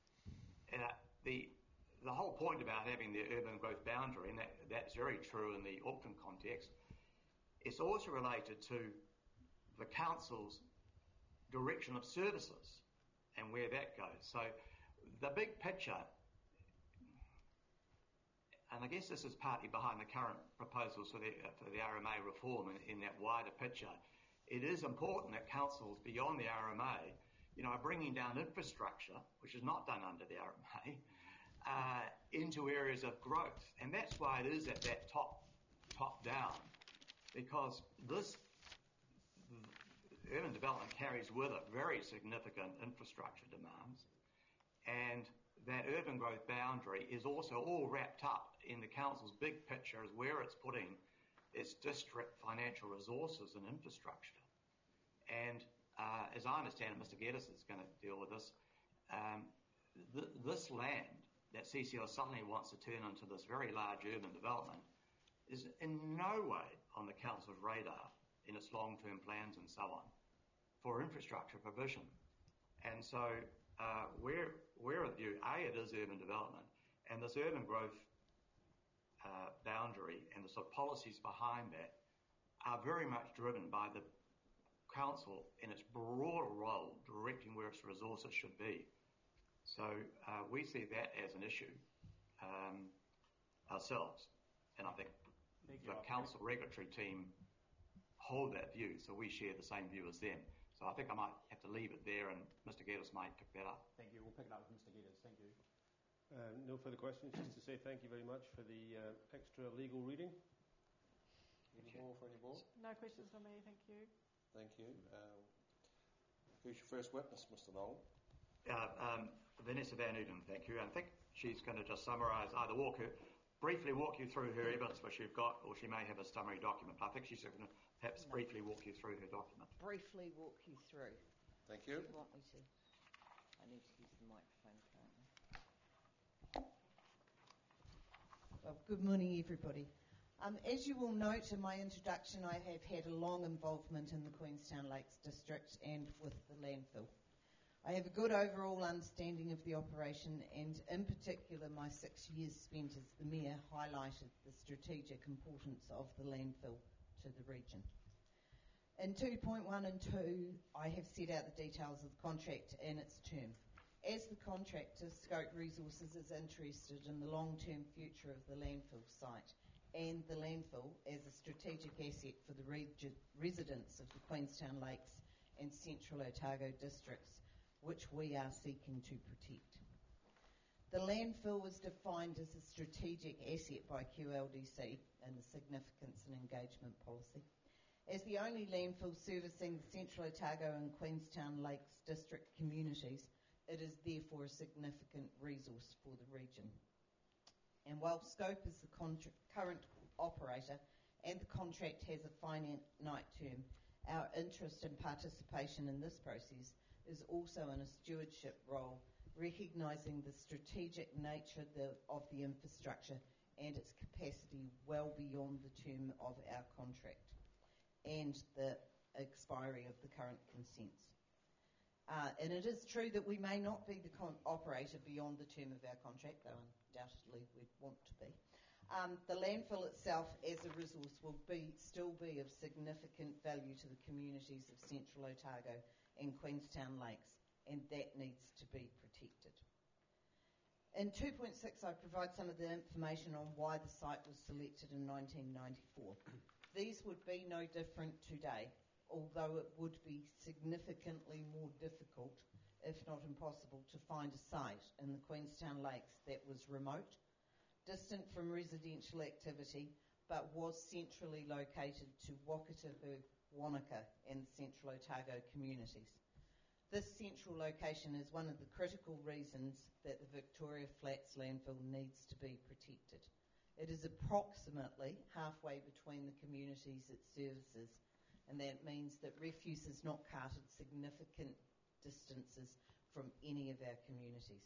the whole point about having the urban growth boundary, and that's very true in the Auckland context, it's also related to the council's direction of services and where that goes. So the big picture, and I guess this is partly behind the current proposals for the RMA reform in that wider picture, it is important that councils beyond the RMA, you know, are bringing down infrastructure, which is not done under the RMA, into areas of growth. And that's why it is at that top down, because this urban development carries with it very significant infrastructure demands, and that urban growth boundary is also all wrapped up in the council's big picture as where it's putting its district financial resources and infrastructure. And as I understand it, Mr. Geddes is going to deal with this, this land that CCL suddenly wants to turn into this very large urban development is in no way on the council's radar in its long-term plans and so on for infrastructure provision. And so we're of the view, it is urban development, and this urban growth boundary and the sort of policies behind that are very much driven by the council in its broader role directing where its resources should be. So we see that as an issue ourselves, and I think the council regulatory team hold that view, so we share the same view as them. So I think I might have to leave it there, and Mr. Geddes might pick that up. Thank you. We'll pick it up with Mr. Geddes. Thank you. No further questions. Just to say thank you very much for the extra legal reading. Any more for any more? No questions from me, thank you. Thank you. Who's your first witness, Mr. Nolan? Vanessa Van Uden, thank you. I think she's going to just summarise, either briefly walk you through her evidence which you've got, or she may have a summary document. I think she's going to perhaps briefly walk you through her document. Briefly walk you through. Thank you. Do you want me to? I need to use the microphone currently. Well, good morning, everybody. As you will note in my introduction, I have had a long involvement in the Queenstown Lakes District and with the landfill. I have a good overall understanding of the operation, and in particular my 6 years spent as the Mayor highlighted the strategic importance of the landfill to the region. In 2.1 and 2, I have set out the details of the contract and its term. As the contractor, Scope Resources is interested in the long-term future of the landfill site and the landfill as a strategic asset for the residents of the Queenstown Lakes and Central Otago districts, which we are seeking to protect. The landfill was defined as a strategic asset by QLDC in the Significance and Engagement Policy. As the only landfill servicing the Central Otago and Queenstown Lakes district communities, it is therefore a significant resource for the region. And while Scope is the current operator and the contract has a finite term, our interest and participation in this process is also in a stewardship role, recognising the strategic nature of the infrastructure and its capacity well beyond the term of our contract and the expiry of the current consents. And it is true that we may not be the operator beyond the term of our contract, though undoubtedly we'd want to be. The landfill itself as a resource will still be of significant value to the communities of Central Otago and Queenstown Lakes, and that needs to be protected. In 2.6, I provide some of the information on why the site was selected in 1994. These would be no different today, although it would be significantly more difficult, if not impossible, to find a site in the Queenstown Lakes that was remote, distant from residential activity, but was centrally located to Wakatipu, Wanaka and the Central Otago communities. This central location is one of the critical reasons that the Victoria Flats landfill needs to be protected. It is approximately halfway between the communities it services, and that means that refuse is not carted significant distances from any of our communities.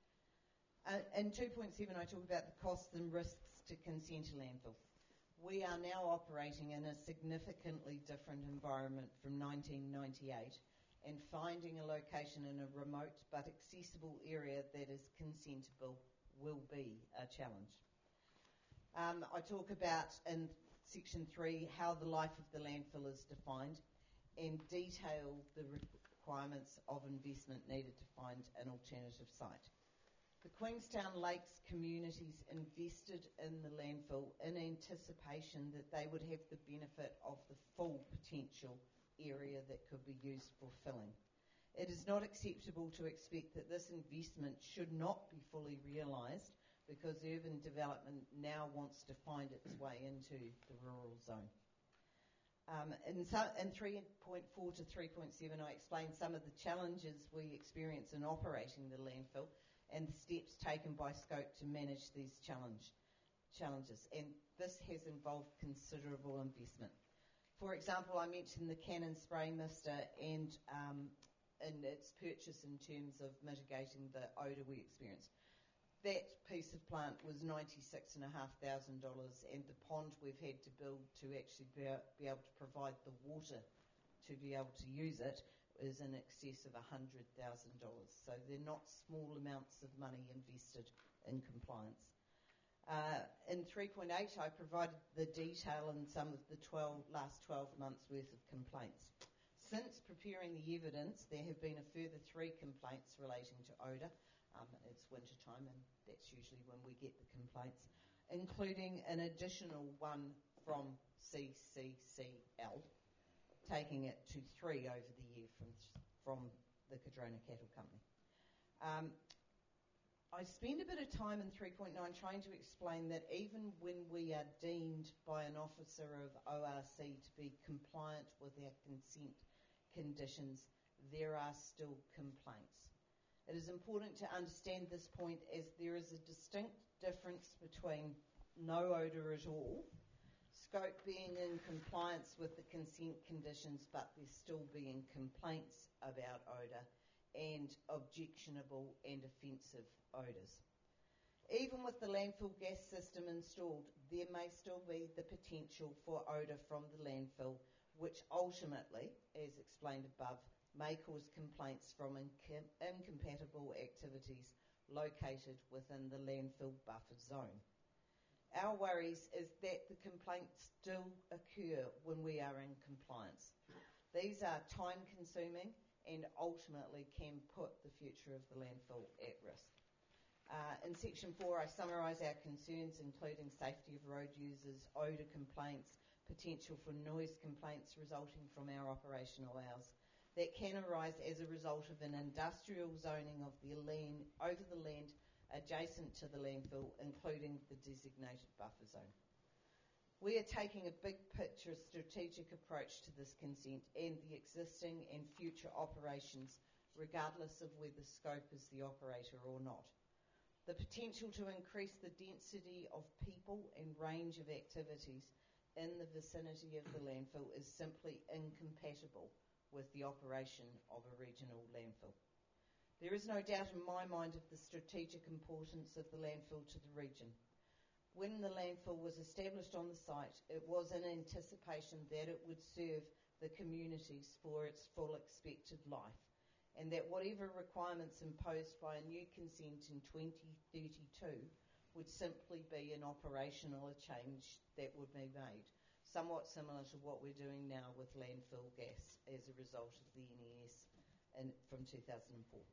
In 2.7, I talk about the costs and risks to consent a landfill. We are now operating in a significantly different environment from 1998, and finding a location in a remote but accessible area that is consentable will be a challenge. I talk about in section 3 how the life of the landfill is defined and detail the requirements of investment needed to find an alternative site. The Queenstown Lakes communities invested in the landfill in anticipation that they would have the benefit of the full potential area that could be used for filling. It is not acceptable to expect that this investment should not be fully realised because urban development now wants to find its way into the rural zone. In 3.4 to 3.7, I explained some of the challenges we experience in operating the landfill and the steps taken by Scope to manage these challenges. And this has involved considerable investment. For example, I mentioned the Cannon spray mister and its purchase in terms of mitigating the odour we experienced. That piece of plant was $96,500, and the pond we've had to build to actually be able to provide the water to be able to use it is in excess of $100,000. So they're not small amounts of money invested in compliance. In 3.8, I provided the detail in some of the last 12 months' worth of complaints. Since preparing the evidence, there have been a further 3 complaints relating to odour. It's winter time, and that's usually when we get the complaints, including an additional one from CCCL, taking it to 3 over the year from the Cardrona Cattle Company. I spend a bit of time in 3.9 trying to explain that even when we are deemed by an officer of ORC to be compliant with our consent conditions, there are still complaints. It is important to understand this point as there is a distinct difference between no odour at all, Scope being in compliance with the consent conditions but there still being complaints about odour, and objectionable and offensive odours. Even with the landfill gas system installed, there may still be the potential for odour from the landfill, which ultimately, as explained above, may cause complaints from incompatible activities located within the landfill buffer zone. Our worries is that the complaints still occur when we are in compliance. These are time-consuming and ultimately can put the future of the landfill at risk. In section 4, I summarise our concerns, including safety of road users, odour complaints, potential for noise complaints resulting from our operational hours that can arise as a result of an industrial zoning of the land over the land adjacent to the landfill, including the designated buffer zone. We are taking a big picture strategic approach to this consent and the existing and future operations, regardless of whether Scope is the operator or not. The potential to increase the density of people and range of activities in the vicinity of the landfill is simply incompatible with the operation of a regional landfill. There is no doubt in my mind of the strategic importance of the landfill to the region. When the landfill was established on the site, it was in anticipation that it would serve the communities for its full expected life, and that whatever requirements imposed by a new consent in 2032 would simply be an operational change that would be made, somewhat similar to what we're doing now with landfill gas as a result of the NES from 2004.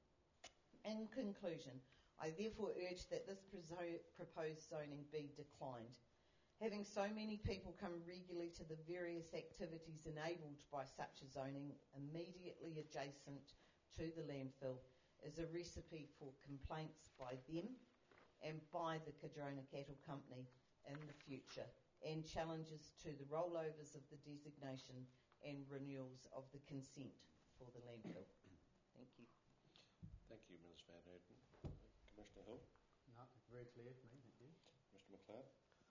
In conclusion, I therefore urge that this proposed zoning be declined. Having so many people come regularly to the various activities enabled by such a zoning immediately adjacent to the landfill is a recipe for complaints by them and by the Cardrona Cattle Company in the future and challenges to the rollovers of the designation and renewals of the consent for the landfill. Thank you. Thank you, Ms Van Heerden. Commissioner Hill? No, very clear for me, thank you. Mr McLeod?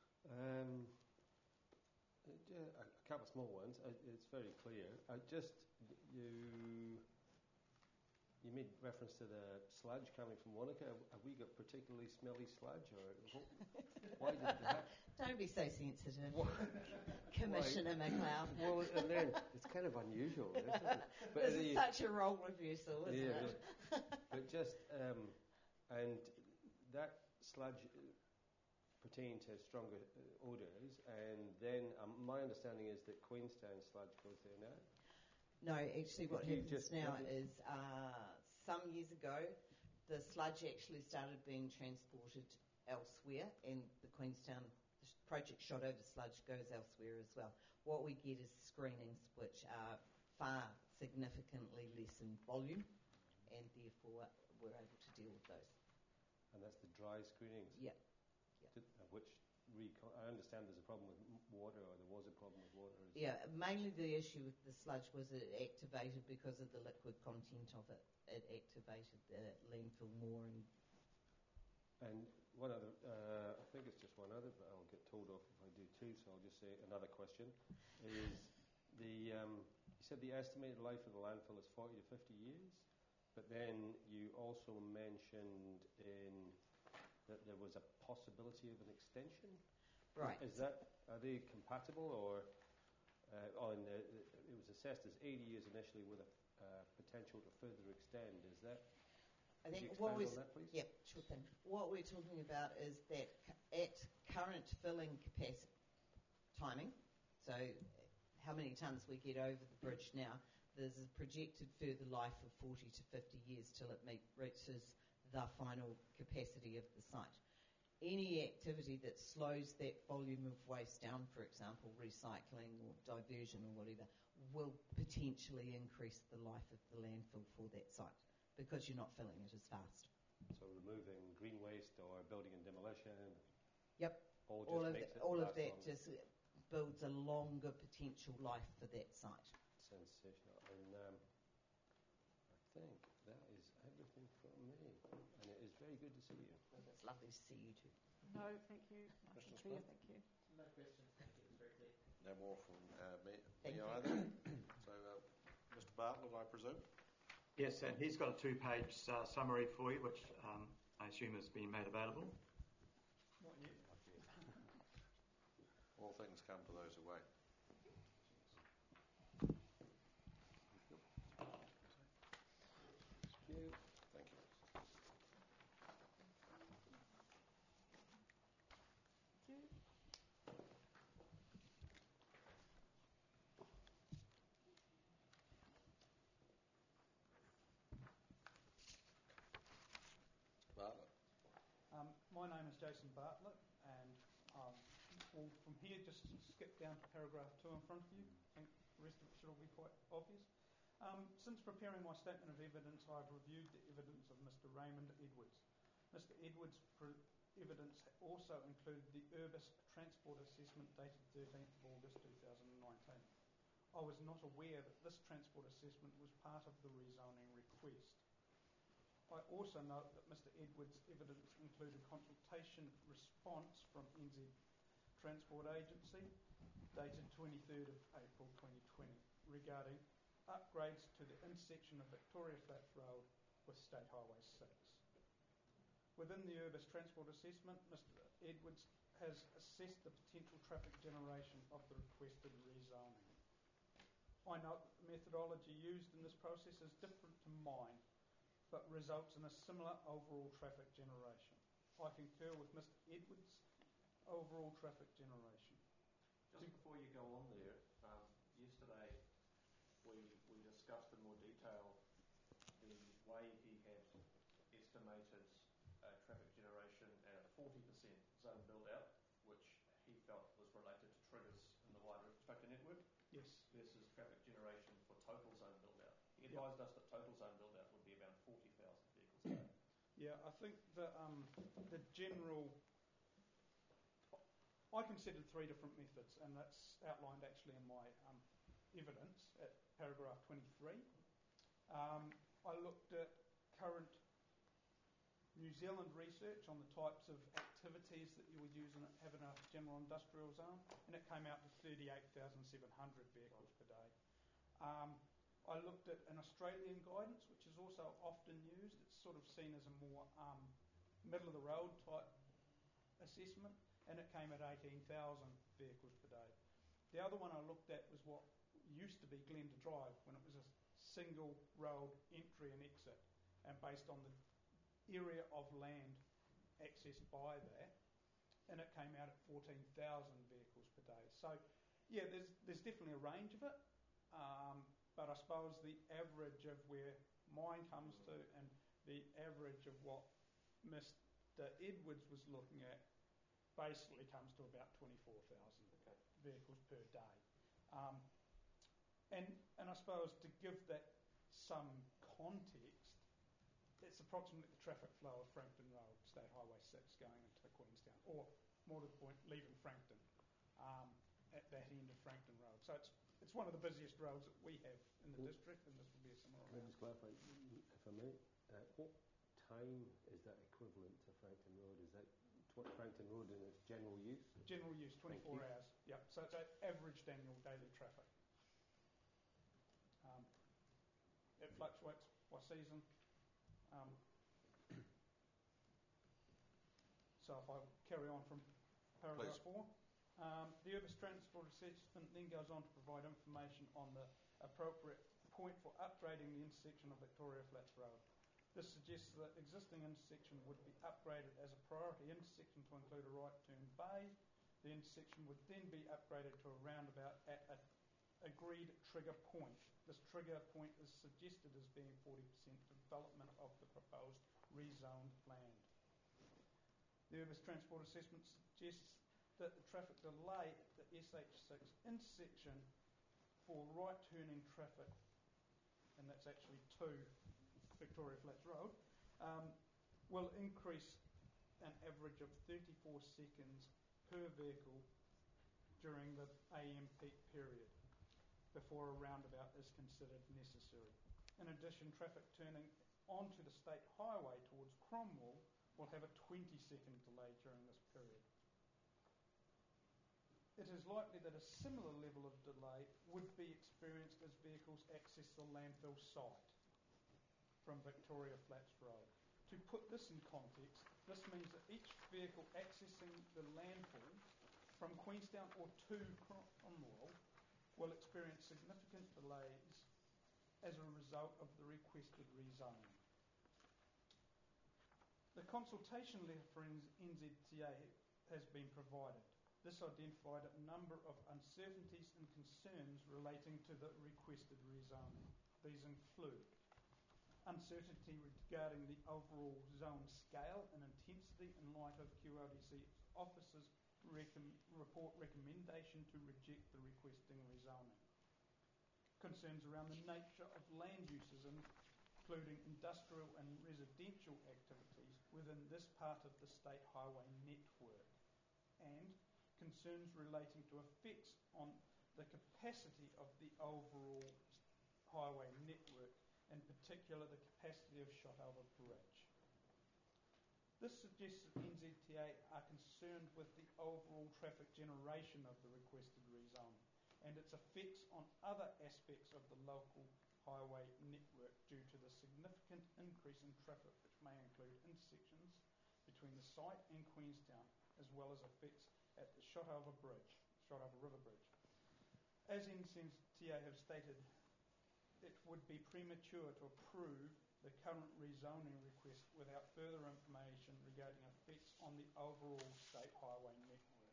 A couple of small ones. It's very clear. You made reference to the sludge coming from Wanaka. Have we got particularly smelly sludge, or why did that? Don't be so sensitive, Commissioner McLeod. Well, and then it's kind of unusual, isn't it? But this is such a role reversal, isn't it? But just and that sludge pertain to stronger odours, and then my understanding is that Queenstown sludge goes there now. No, actually what happens now is some years ago the sludge actually started being transported elsewhere, and the Queenstown project shot over sludge goes elsewhere as well. What we get is screenings which are far significantly less in volume, and therefore we're able to deal with those. And that's the dry screenings? Yeah. Which I understand there's a problem with water, or there was a problem with water. Yeah, mainly the issue with the sludge was it activated because of the liquid content of it. It activated the landfill more. And one other, I think it's just one other, but I'll get told off if I do two, so I'll just say another question. Is you said the estimated life of the landfill is 40 to 50 years, but then you also mentioned that there was a possibility of an extension. Right. Are they compatible, or it was assessed as 80 years initially with a potential to further extend? Is that? I think on that, please? Yep, sure thing. What we're talking about is that at current filling capacity timing, so how many tonnes we get over the bridge now, there's a projected further life of 40 to 50 years till it reaches the final capacity of the site. Any activity that slows that volume of waste down, for example, recycling or diversion or whatever, will potentially increase the life of the landfill for that site because you're not filling it as fast. So removing green waste or building and demolition? Yep. All of that just builds a longer potential life for that site. Sensational. And I think that is everything from me. And it is very good to see you. Well, it's lovely to see you too. No, thank you. Nice Mr. to see you, Smith? thank you. No questions, thank you. It's very clear. No more from me Thank you. either. So, Mr Bartlett, I presume? Yes, and he's got a 2-page summary for you, which I assume has been made available. Not yet. All things come to those who wait. Thank you. Thank you. Thank you. Bartlett. My name is Jason Bartlett, and we'll from here just skip down to paragraph 2 in front of you. I think the rest of it should all be quite obvious. Since preparing my statement of evidence, I've reviewed the evidence of Mr Raymond Edwards. Mr Edwards' evidence also included the Urbis Transport Assessment dated 13th of August 2019. I was not aware that this transport assessment was part of the rezoning request. I also note that Mr Edwards' evidence included consultation response from NZ Transport Agency dated 23rd of April 2020 regarding upgrades to the intersection of Victoria Flats Road with State Highway 6. Within the Urbis Transport Assessment, Mr Edwards has assessed the potential traffic generation of the requested rezoning. I note that the methodology used in this process is different to mine, but results in a similar overall traffic generation. I concur with Mr Edwards' overall traffic generation. Just before you go on there, yesterday we discussed in more detail the way he had estimated traffic generation at a 40% zone build-out, which he felt was related to triggers in the wider infrastructure network. Yes. Versus traffic generation for total zone build-out. He advised us that total zone build-out would be around 40,000 vehicles a day. Yeah, I think the general I considered 3 different methods, and that's outlined actually in my evidence at paragraph 23. I looked at current New Zealand research on the types of activities that you would use and have in a general industrial zone, and it came out to 38,700 vehicles per day. I looked at an Australian guidance, which is also often used. It's sort of seen as a more middle-of-the-road type assessment, and it came at 18,000 vehicles per day. The other one I looked at was what used to be Glenda Drive, when it was a single road entry and exit, and based on the area of land accessed by that, and it came out at 14,000 vehicles per day. So, yeah, there's definitely a range of it, but I suppose the average of where mine comes to and the average of what Mr. Edwards was looking at basically comes to about 24,000 vehicles per day. And I suppose to give that some context, it's approximately the traffic flow of Frankton Road, State Highway 6 going into Queenstown, or more to the point, leaving Frankton at that end of Frankton Road. So it's one of the busiest roads that we have in the district, and this will be a similar road. Let me just clarify, if I may, what time is that equivalent to Frankton Road? Is that Frankton Road in its general use? General use, 24 hours. Yep. So it's averaged annual daily traffic. It fluctuates by season. So if I carry on from paragraph 4, the Urbis Transport Assessment then goes on to provide information on the appropriate point for upgrading the intersection of Victoria Flats Road. This suggests that existing intersection would be upgraded as a priority intersection to include a right turn bay. The intersection would then be upgraded to a roundabout at an agreed trigger point. This trigger point is suggested as being 40% development of the proposed rezoned land. The Urbis Transport Assessment suggests that the traffic delay at the SH6 intersection for right turning traffic, and that's actually to Victoria Flats Road, will increase an average of 34 seconds per vehicle during the AM peak period before a roundabout is considered necessary. In addition, traffic turning onto the state highway towards Cromwell will have a 20-second delay during this period. It is likely that a similar level of delay would be experienced as vehicles access the landfill site from Victoria Flats Road. To put this in context, this means that each vehicle accessing the landfill from Queenstown or to Cromwell will experience significant delays as a result of the requested rezoning. The consultation letter for NZTA has been provided. This identified a number of uncertainties and concerns relating to the requested rezoning. These include uncertainty regarding the overall zone scale and intensity in light of QLDC officers' report recommendation to reject the requesting rezoning. Concerns around the nature of land uses, including industrial and residential activities within this part of the state highway network, and concerns relating to effects on the capacity of the overall highway network, in particular the capacity of Shotover Bridge. This suggests that NZTA are concerned with the overall traffic generation of the requested rezoning and its effects on other aspects of the local highway network due to the significant increase in traffic, which may include intersections between the site and Queenstown, as well as effects at the Shotover River Bridge. As NZTA have stated, it would be premature to approve the current rezoning request without further information regarding effects on the overall state highway network.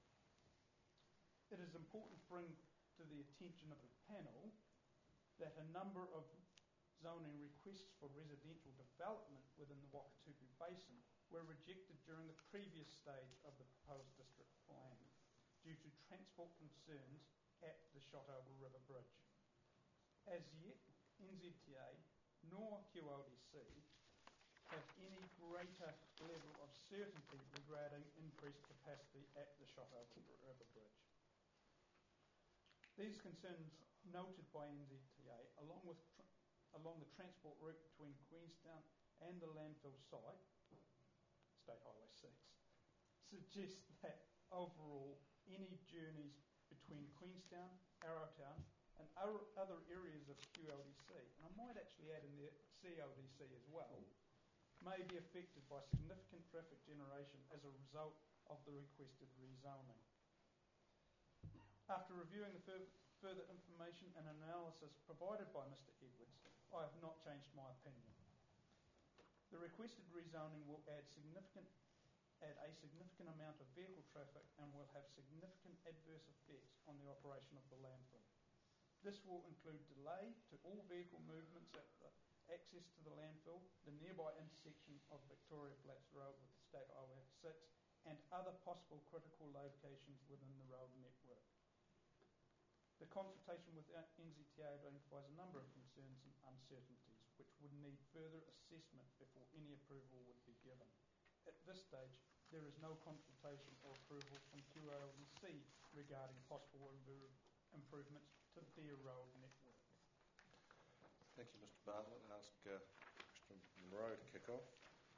It is important to bring to the attention of the panel that a number of zoning requests for residential development within the Wakatupu Basin were rejected during the previous stage of the proposed district plan due to transport concerns at the Shotover River Bridge. As yet, NZTA nor QLDC have any greater level of certainty regarding increased capacity at the Shotover River Bridge. These concerns noted by NZTA, along the transport route between Queenstown and the landfill site, State Highway 6, suggest that overall any journeys between Queenstown, Arrowtown and other areas of QLDC, and I might actually add in there CLDC as well, may be affected by significant traffic generation as a result of the requested rezoning. After reviewing the further information and analysis provided by Mr Edwards, I have not changed my opinion. The requested rezoning will add a significant amount of vehicle traffic and will have significant adverse effects on the operation of the landfill. This will include delay to all vehicle movements at the access to the landfill, the nearby intersection of Victoria Flats Road with State Highway 6, and other possible critical locations within the road network. The consultation with NZTA identifies a number of concerns and uncertainties which would need further assessment before any approval would be given. At this stage, there is no consultation or approval from QLDC regarding possible improvements to their road network. Thank you, Mr Bartlett. I'll ask Mr Monroe to kick off.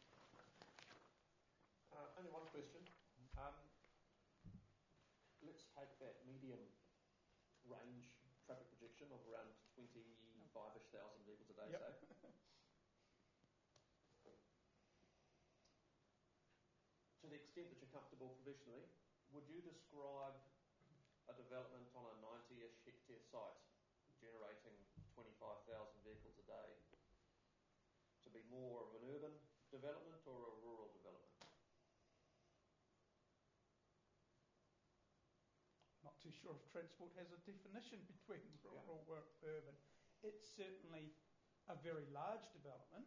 Only one question. Let's take that medium range traffic projection of around 25,000-ish vehicles a day, yep. say. To the extent that you're comfortable professionally, would you describe a development on a 90-ish hectare site generating 25,000 vehicles a day to be more of an urban development or a rural development? Not too sure if transport has a definition between rural or urban. It's certainly a very large development,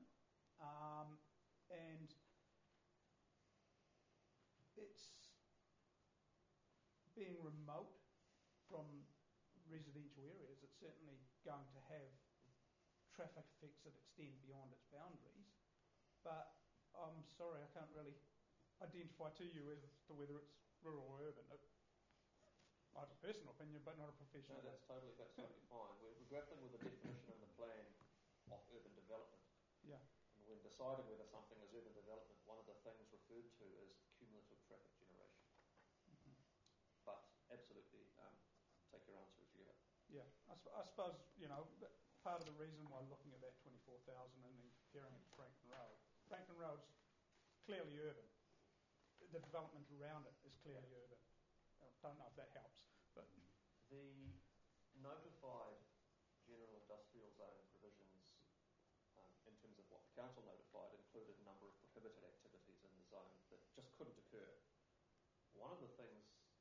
and it's being remote from residential areas. It's certainly going to have traffic effects that extend beyond its boundaries, but I'm sorry, I can't really identify to you as to whether it's rural or urban. I have a personal opinion, but not a professional. No, that's totally fine. We're grappling with the definition in the plan of urban development. Yeah. And when deciding whether something is urban development, one of the things referred to is cumulative traffic generation. Mm-hmm. But absolutely, take your answer as you give it. Yeah, I suppose, part of the reason why looking at that 24,000 and then comparing it to Franklin Road's clearly urban. The development around it is clearly urban. I don't know if that helps, but the notified general industrial zone provisions, in terms of what the council notified, included a number of prohibited activities in the zone that just couldn't occur. One of the things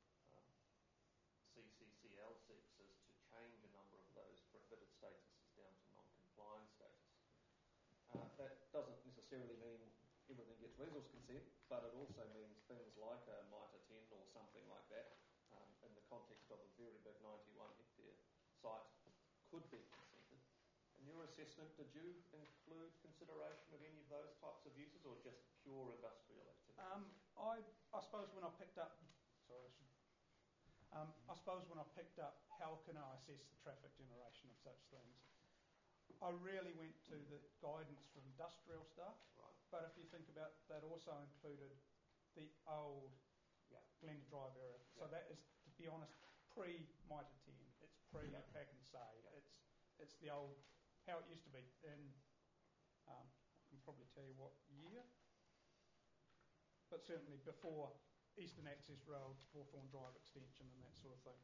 CCCL seeks is to change a number of those prohibited statuses down to non-compliant status. That doesn't necessarily mean everything gets resource consent, but it also means things like a MITA 10 or something like that, in the context of a very big 91 hectare site, could be consented. In your assessment, did you include consideration of any of those types of uses or just pure industrial activity? I suppose when I picked up, how can I assess the traffic generation of such things, I really went to the guidance for industrial stuff. Right. But if you think about that, also included the old Glenda Drive area. Yeah. So that is, to be honest, pre-MITA 10. It's pre-Pack and Say. Yeah. It's the old, how it used to be in, I can probably tell you what year, but certainly before Eastern Access Road, Hawthorne Drive extension and that sort of thing.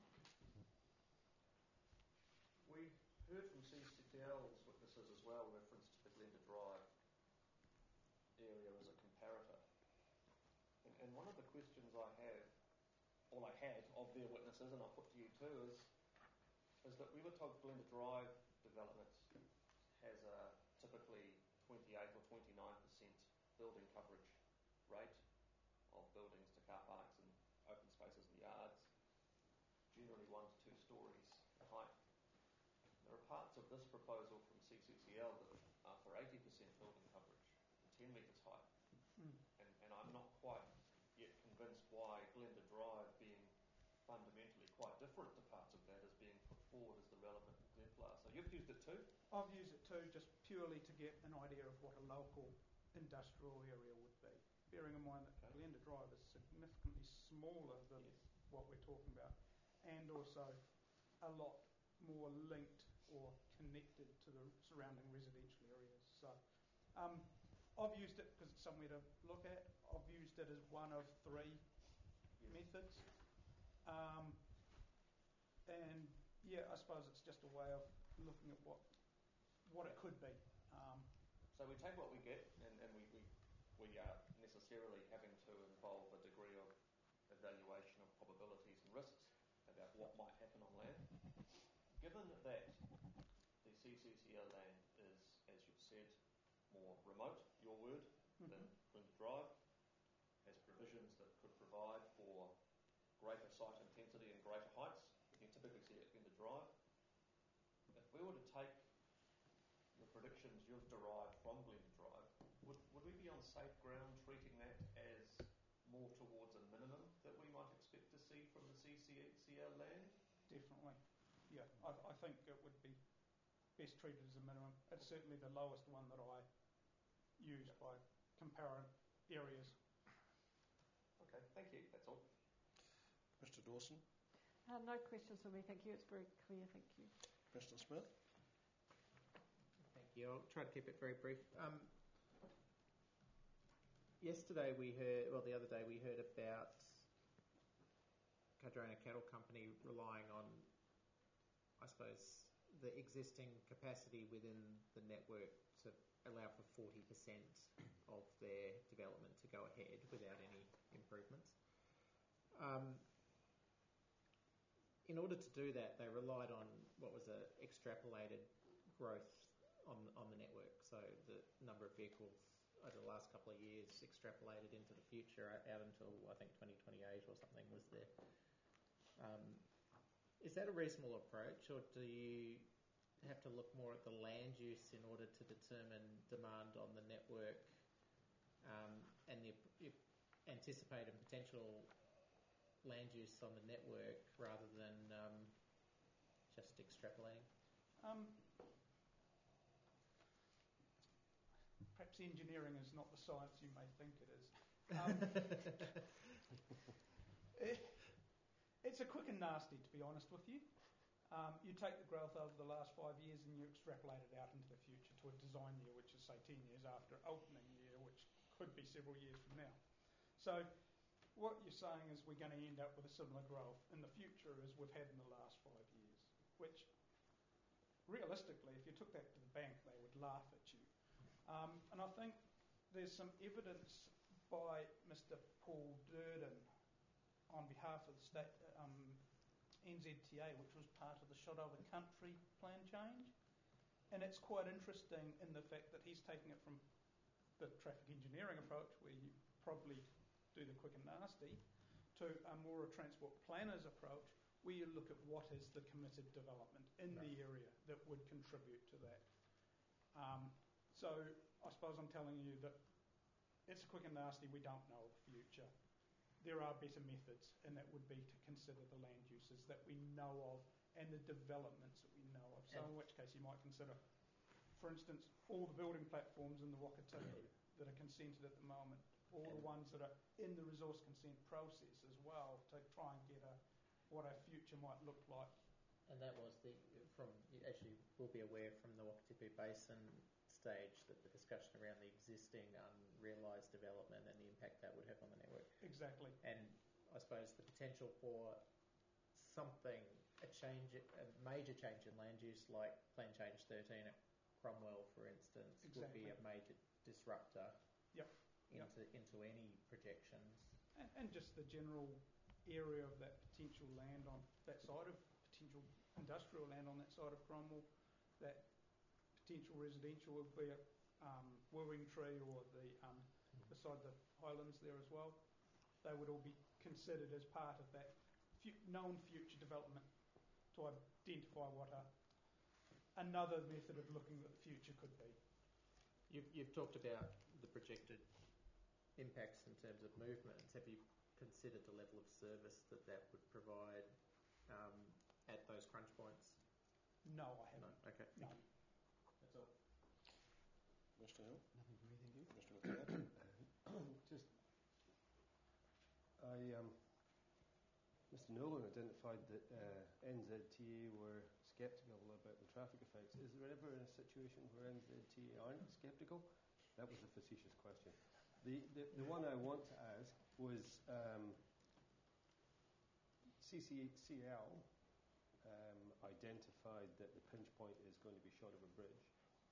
We heard from CCTL's witnesses as well reference to the Glenda Drive area as a comparator. And one of the questions I had of their witnesses, and I'll put to you too, is that we were told Glenda Drive development has a typically 28 or 29% building coverage rate of buildings to car parks and open spaces and yards, generally 1 to 2 stories height. There are parts of this proposal from CCCL that are for 80% building coverage and 10 metres high. Mm. And I'm not quite yet convinced why Glenda Drive, being fundamentally quite different to parts of that, is being put forward as the relevant exemplar. So you've used it too? I've used it too, just purely to get an idea of what a local industrial area would be. Bearing in mind that Glenda Drive is significantly smaller than what we're talking about, and also a lot more linked or connected to the surrounding residential areas. So I've used it because it's somewhere to look at. I've used it as one of 3 methods. And yeah, I suppose it's just a way of looking at what it could be. So we take what we get, and we are necessarily having to involve a degree of evaluation of probabilities and risks about what might happen on land. Given that the CCCL land is, as you've said, more remote, your word, than Glenda Drive, has provisions that could provide for greater site intensity and greater heights, you typically see at Glenda Drive. If we were to take the predictions you've derived from Glenda Drive, would we be on safe ground treating that as more towards a minimum that we might expect to see from the CCCL land? Definitely. Yeah, I think it would be best treated as a minimum. It's certainly the lowest one that I used by comparing areas. Okay, thank you. That's all. Mr. Dawson? No questions for me, thank you. It's very clear, thank you. Mr. Smith? Thank you. I'll try to keep it very brief. Yesterday the other day we heard about Cardrona Cattle Company relying on, I suppose, the existing capacity within the network to allow for 40% of their development to go ahead without any improvements. In order to do that, they relied on what was a extrapolated growth on the network. So the number of vehicles over the last couple of years extrapolated into the future out until, I think, 2028 or something was there. Is that a reasonable approach, or do you have to look more at the land use in order to determine demand on the network and the anticipated potential land use on the network rather than just extrapolating? Perhaps engineering is not the science you may think it is. It's a quick and nasty, to be honest with you. You take the growth over the last 5 years and you extrapolate it out into the future to a design year, which is, say, 10 years after opening year, which could be several years from now. So what you're saying is we're going to end up with a similar growth in the future as we've had in the last 5 years, which realistically, if you took that to the bank, they would laugh at you. And I think there's some evidence by Mr. Paul Durden on behalf of the state NZTA, which was part of the Shotover Country plan change. And it's quite interesting in the fact that he's taking it from the traffic engineering approach, where you probably do the quick and nasty, to a more a transport planner's approach, where you look at what is the committed development in the area that would contribute to that. So I suppose I'm telling you that it's quick and nasty, we don't know the future. There are better methods, and that would be to consider the land uses that we know of and the developments that we know of. So in which case you might consider, for instance, all the building platforms in the Whakatane that are consented at the moment, all the ones that are in the resource consent process as well, to try and get what our future might look like. And that was as you will be aware from the Whakatipu Basin stage, that the discussion around the existing unrealised development and the impact that would have on the network. Exactly. And I suppose the potential for something, a major change in land use, like Plan Change 13 at Cromwell, for instance, would be a major disruptor into any projections. And just the general area of that potential land on that side of potential industrial land on that side of Cromwell, that potential residential would be at Wewing-Tree or the side of the highlands there as well. They would all be considered as part of that known future development to identify what another method of looking at the future could be. You've talked about the projected impacts in terms of movements, have you considered the level of service that would provide at those crunch points? No, I haven't. No. Okay. No. That's all. Mr. Hill? Nothing from me, thank you. Mr. McLeod? Mr. Nolan identified that NZTA were sceptical about the traffic effects. Is there ever a situation where NZTA aren't sceptical? That was a facetious question. The one I want to ask was CCL identified that the pinch point is going to be Shotover Bridge,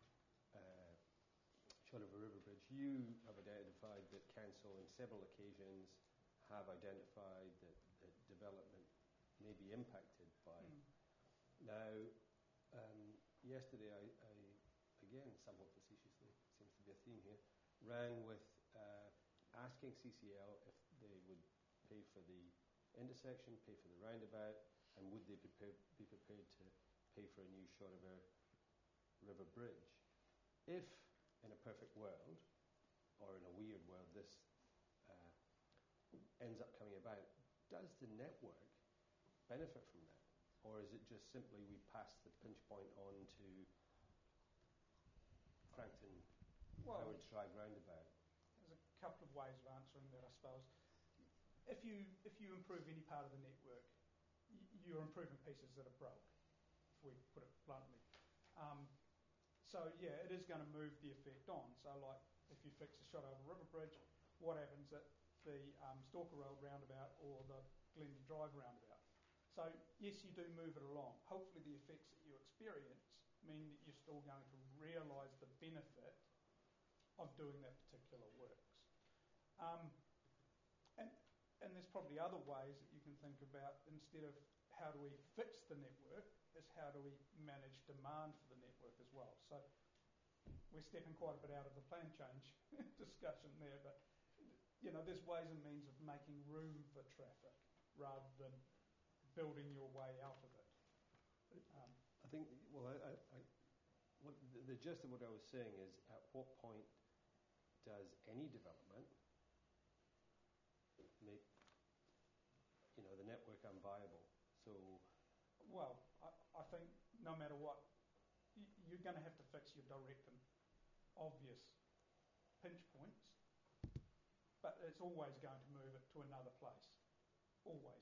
Shotover River Bridge. You have identified that council on several occasions have identified that development may be impacted by. Now, yesterday I again, somewhat facetiously, seems to be a theme here, rang with asking CCL if they would pay for the intersection, pay for the roundabout, and would they be prepared to pay for a new Shotover River Bridge. If, in a perfect world, or in a weird world, this ends up coming about, does the network benefit from that? Or is it just simply we pass the pinch point on to Frankton Howard Drive roundabout? There's a couple of ways of answering that, I suppose. If you improve any part of the network, you're improving pieces that are broke, if we put it bluntly. So yeah, it is going to move the effect on. So like if you fix the Shotover River Bridge, what happens at the Stalker Road roundabout or the Glendy Drive roundabout? So yes, you do move it along. Hopefully the effects that you experience mean that you're still going to realise the benefit of doing that particular works. And there's probably other ways that you can think about, instead of how do we fix the network, is how do we manage demand for the network as well. So we're stepping quite a bit out of the plan change discussion there, but you know, there's ways and means of making room for traffic rather than building your way out of it. I think, well, the gist of what I was saying is, at what point does any development make, you know, the network unviable? So, well, I think no matter what, you're going to have to fix your direct and obvious pinch points, but it's always going to move it to another place. Always.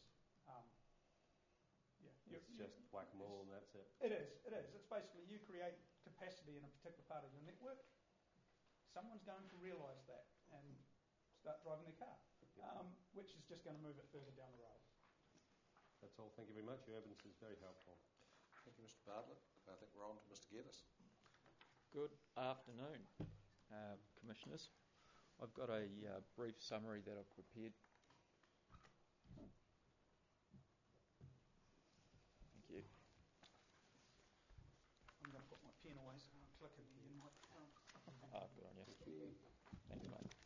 It's just whack-a-mole and that's it. It is. It's basically you create capacity in a particular part of your network. Someone's going to realise that and start driving their car, which is just going to move it further down the road. That's all. Thank you very much. Your evidence is very helpful. Thank you, Mr. Bartlett. I think we're on to Mr. Geddes. Good afternoon, Commissioners. I've got a brief summary that I've prepared. Thank you. I'm going to put my pen away so I'll click it in my phone. Good on you. Thank you, mate.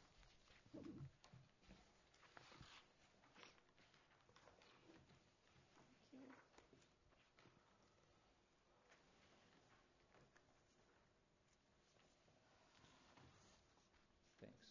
Thanks.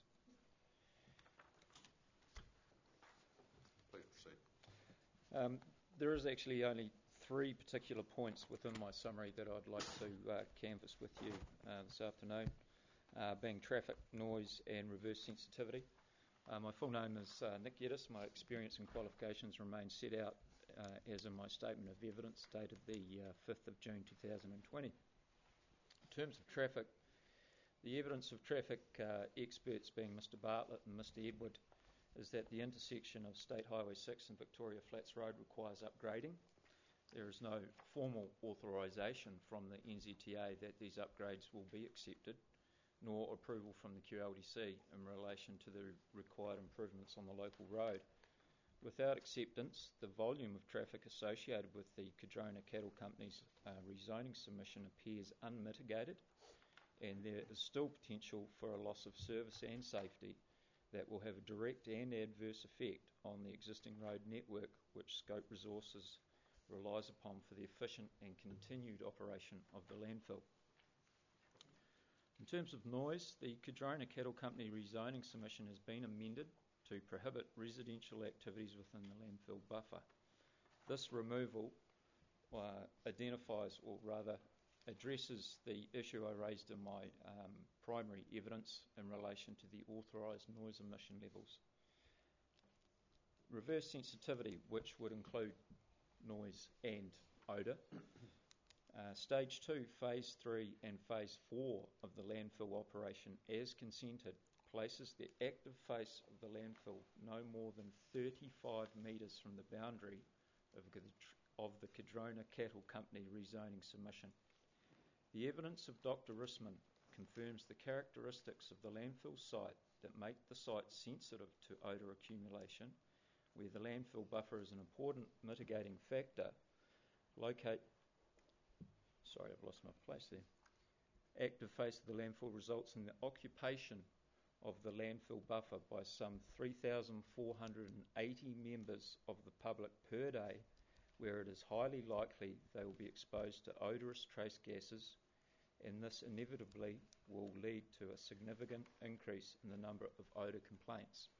Please proceed. There is actually only 3 particular points within my summary that I'd like to canvass with you this afternoon, being traffic, noise and reverse sensitivity. My full name is Nick Geddes. My experience and qualifications remain set out as in my statement of evidence dated the 5th of June 2020. In terms of traffic, the evidence of traffic experts, being Mr. Bartlett and Mr. Edward, is that the intersection of State Highway 6 and Victoria Flats Road requires upgrading. There is no formal authorisation from the NZTA that these upgrades will be accepted, nor approval from the QLDC in relation to the required improvements on the local road. Without acceptance, the volume of traffic associated with the Cardrona Cattle Company's rezoning submission appears unmitigated, and there is still potential for a loss of service and safety that will have a direct and adverse effect on the existing road network, which Scope Resources relies upon for the efficient and continued operation of the landfill. In terms of noise, the Cardrona Cattle Company rezoning submission has been amended to prohibit residential activities within the landfill buffer. This removal identifies, or rather addresses, the issue I raised in my primary evidence in relation to the authorised noise emission levels. Reverse sensitivity, which would include noise and odour. Stage 2, Phase 3 and Phase 4 of the landfill operation, as consented, places the active face of the landfill no more than 35 metres from the boundary of the Cardrona Cattle Company rezoning submission. The evidence of Dr. Rissman confirms the characteristics of the landfill site that make the site sensitive to odour accumulation, where the landfill buffer is an important mitigating factor. I've lost my place there. Active face of the landfill results in the occupation of the landfill buffer by some 3,480 members of the public per day, where it is highly likely they will be exposed to odorous trace gases, and this inevitably will lead to a significant increase in the number of odour complaints.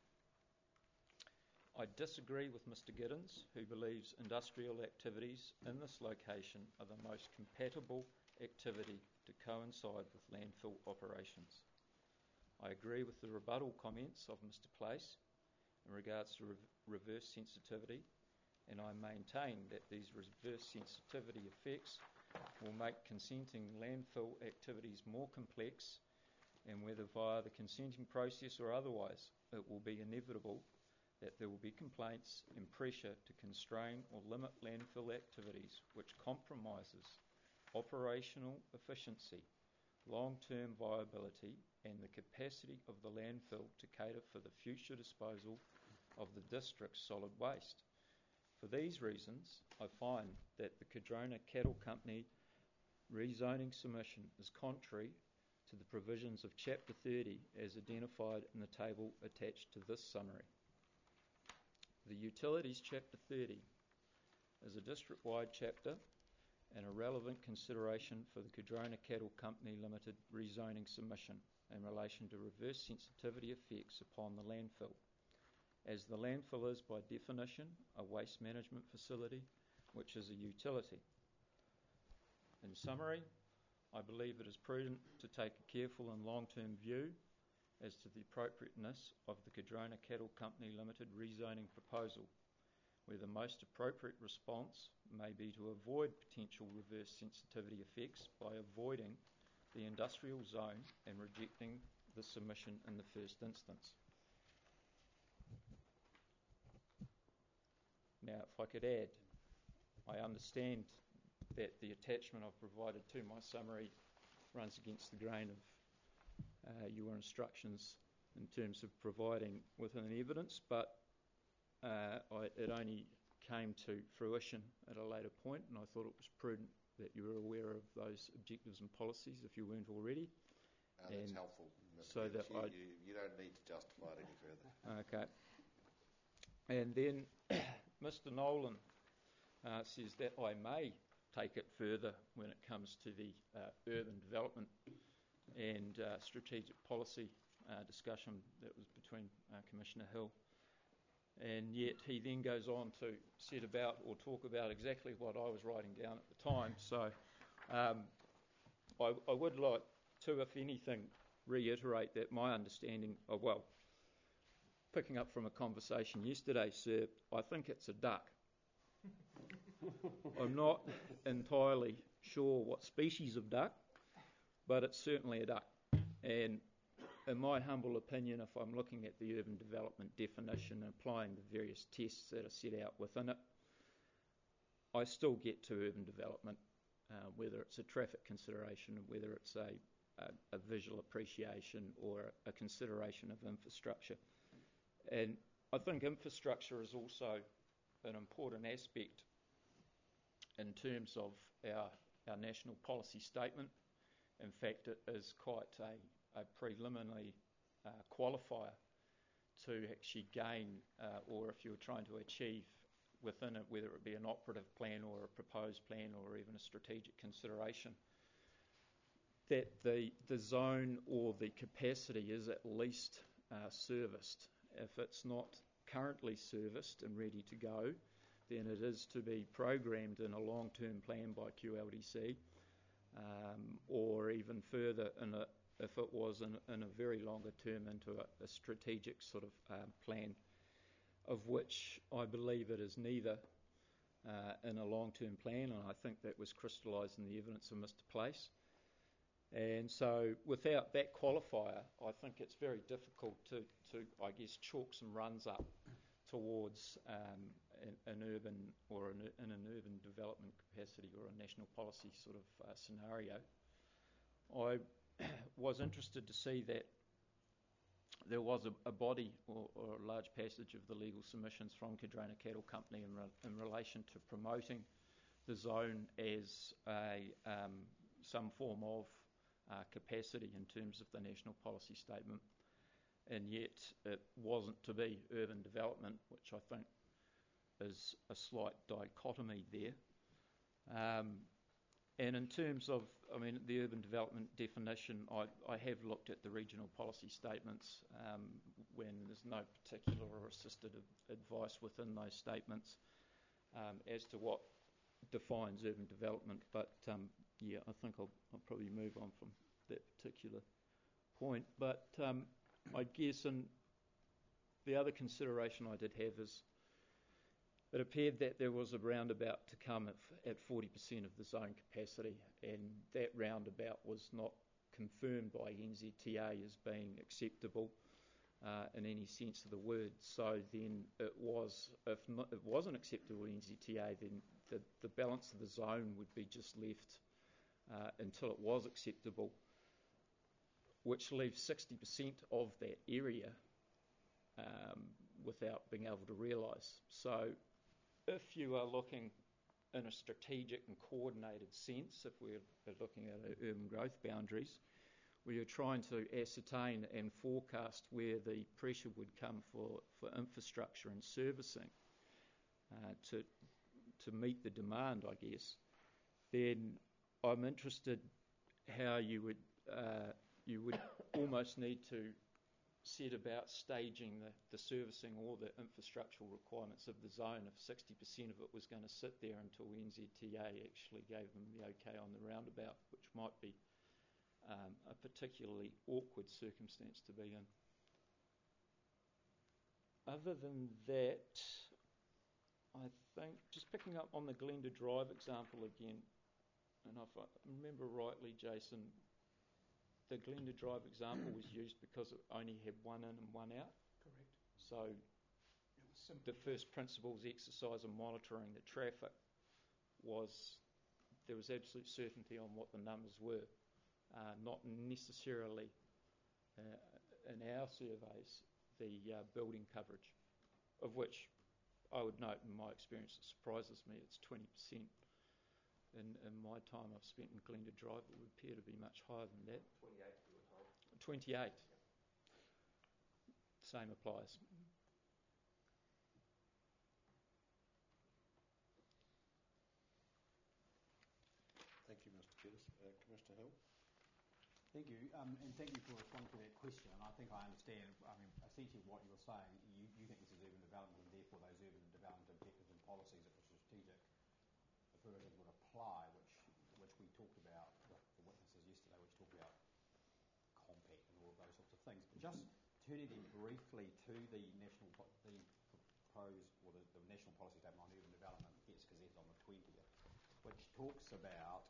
I disagree with Mr. Giddens, who believes industrial activities in this location are the most compatible activity to coincide with landfill operations. I agree with the rebuttal comments of Mr. Place in regards to reverse sensitivity, and I maintain that these reverse sensitivity effects will make consenting landfill activities more complex, and whether via the consenting process or otherwise, it will be inevitable that there will be complaints and pressure to constrain or limit landfill activities which compromises operational efficiency, long-term viability and the capacity of the landfill to cater for the future disposal of the district's solid waste. For these reasons, I find that the Cardrona Cattle Company rezoning submission is contrary to the provisions of Chapter 30 as identified in the table attached to this summary. The Utilities Chapter 30 is a district-wide chapter and a relevant consideration for the Cardrona Cattle Company Limited rezoning submission in relation to reverse sensitivity effects upon the landfill, as the landfill is by definition a waste management facility, which is a utility. In summary, I believe it is prudent to take a careful and long-term view as to the appropriateness of the Cardrona Cattle Company Limited rezoning proposal, where the most appropriate response may be to avoid potential reverse sensitivity effects by avoiding the industrial zone and rejecting the submission in the first instance. Now, if I could add, I understand that the attachment I've provided to my summary runs against the grain of your instructions in terms of providing within evidence, but it only came to fruition at a later point, and I thought it was prudent that you were aware of those objectives and policies if you weren't already. That's helpful. So that you don't need to justify it any further. Okay. And then Mr. Nolan says that I may take it further when it comes to the urban development and strategic policy discussion that was between Commissioner Hill. And yet he then goes on to set about or talk about exactly what I was writing down at the time. So I would like to, if anything, reiterate that my understanding of, well, picking up from a conversation yesterday, sir, I think it's a duck. I'm not entirely sure what species of duck, but it's certainly a duck. And in my humble opinion, if I'm looking at the urban development definition and applying the various tests that are set out within it, I still get to urban development, whether it's a traffic consideration, whether it's a visual appreciation or a consideration of infrastructure. And I think infrastructure is also an important aspect in terms of our national policy statement. In fact, it is quite a preliminary qualifier to actually gain, or if you're trying to achieve within it, whether it be an operative plan or a proposed plan or even a strategic consideration. that the zone or the capacity is at least serviced. If it's not currently serviced and ready to go, then it is to be programmed in a long-term plan by QLDC, or even further if it was in a very longer term into a strategic sort of plan, of which I believe it is neither in a long-term plan, and I think that was crystallised in the evidence of Mr. Place. And so without that qualifier, I think it's very difficult to I guess, chalk some runs up towards an urban or in an urban development capacity or a national policy sort of scenario. I was interested to see that there was a body or a large passage of the legal submissions from Cardrona Cattle Company in relation to promoting the zone as some form of capacity in terms of the national policy statement, and yet it wasn't to be urban development, which I think is a slight dichotomy there. And in terms of, the urban development definition, I have looked at the regional policy statements when there's no particular or assisted advice within those statements as to what defines urban development. But I think I'll probably move on from that particular point. But I guess the other consideration I did have is it appeared that there was a roundabout to come at 40% of the zone capacity, and that roundabout was not confirmed by NZTA as being acceptable in any sense of the word. So then it was, if not, it wasn't acceptable in NZTA, then the balance of the zone would be just left until it was acceptable, which leaves 60% of that area without being able to realise. So if you are looking in a strategic and coordinated sense, if we're looking at our urban growth boundaries, where you're trying to ascertain and forecast where the pressure would come for infrastructure and servicing to meet the demand, I guess, then I'm interested how you would almost need to set about staging the servicing or the infrastructural requirements of the zone if 60% of it was going to sit there until NZTA actually gave them the okay on the roundabout, which might be a particularly awkward circumstance to be in. Other than that, I think, just picking up on the Glenda Drive example again, and if I remember rightly, Jason, the Glenda Drive example was used because it only had one in and one out. Correct. So the first principles exercise of monitoring the traffic was there was absolute certainty on what the numbers were, not necessarily in our surveys the building coverage, of which I would note in my experience it surprises me it's 20%. In my time I've spent in Glenda Drive, it would appear to be much higher than that. 28 you were told. 28. Yep. Same applies. Thank you, Mr. Pettis. Commissioner Hill? Thank you, and thank you for responding to that question. And I think I understand, essentially what you're saying, you think this is urban development, and therefore those urban development objectives and policies, if it's strategic, affirmative would apply, which we talked about with the witnesses yesterday, which talked about compact and all of those sorts of things. But just turning then briefly to the proposed, or the national policy statement on urban development that gets gazetted on the 20th, which talks about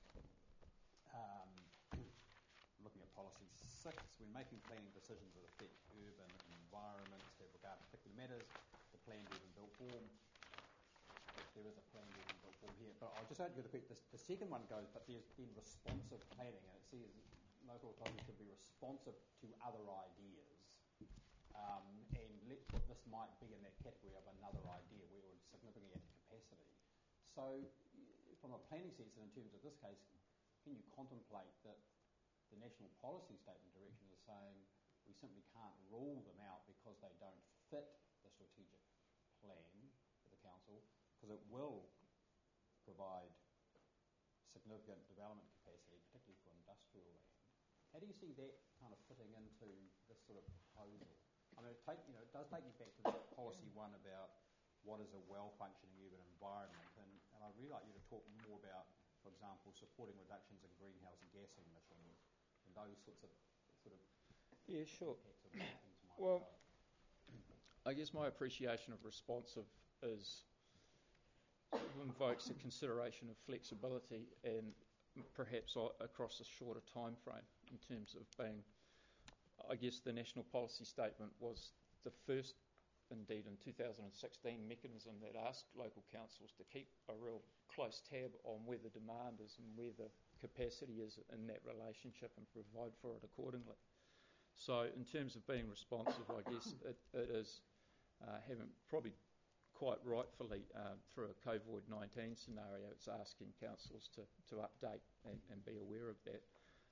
looking at policy 6, when making planning decisions that affect urban environments, have regard to particular matters, the planned urban built form. There is a planned urban built form here, but I'll just add you the second one goes, but there's been responsive planning, and it says local authorities should be responsive to other ideas. And let's put this might be in that category of another idea where we're significantly at capacity. So from a planning sense, and in terms of this case, can you contemplate that the national policy statement direction is saying we simply can't rule them out because they don't fit the strategic plan for the council, because it will provide significant development capacity, particularly for industrial industrial land. How do you see that kind of fitting into this sort of proposal? I mean, it does take you back to that policy one about what is a well-functioning urban environment, and I'd really like you to talk more about, for example, supporting reductions in greenhouse gas emissions and those sorts of Yeah, sure. impacts of things might Well, go. I guess my appreciation of responsive is invokes a consideration of flexibility and perhaps across a shorter time frame in terms of being, I guess the national policy statement was the first, indeed in 2016, mechanism that asked local councils to keep a real close tab on where the demand is and where the capacity is in that relationship and provide for it accordingly. So in terms of being responsive, I guess it is having probably quite rightfully through a COVID-19 scenario, it's asking councils to update and be aware of that.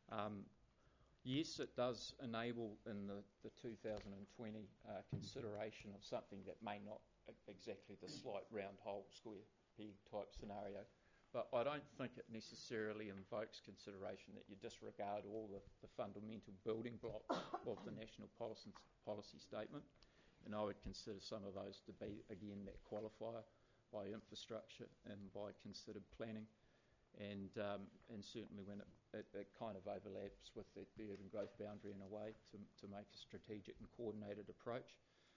Yes, it does enable in the 2020 consideration of something that may not exactly the slight round hole square peg type scenario, but I don't think it necessarily invokes consideration that you disregard all the fundamental building blocks of the national policy statement. And I would consider some of those to be, again, that qualifier by infrastructure and by considered planning. And certainly when it kind of overlaps with the urban growth boundary in a way to make a strategic and coordinated approach,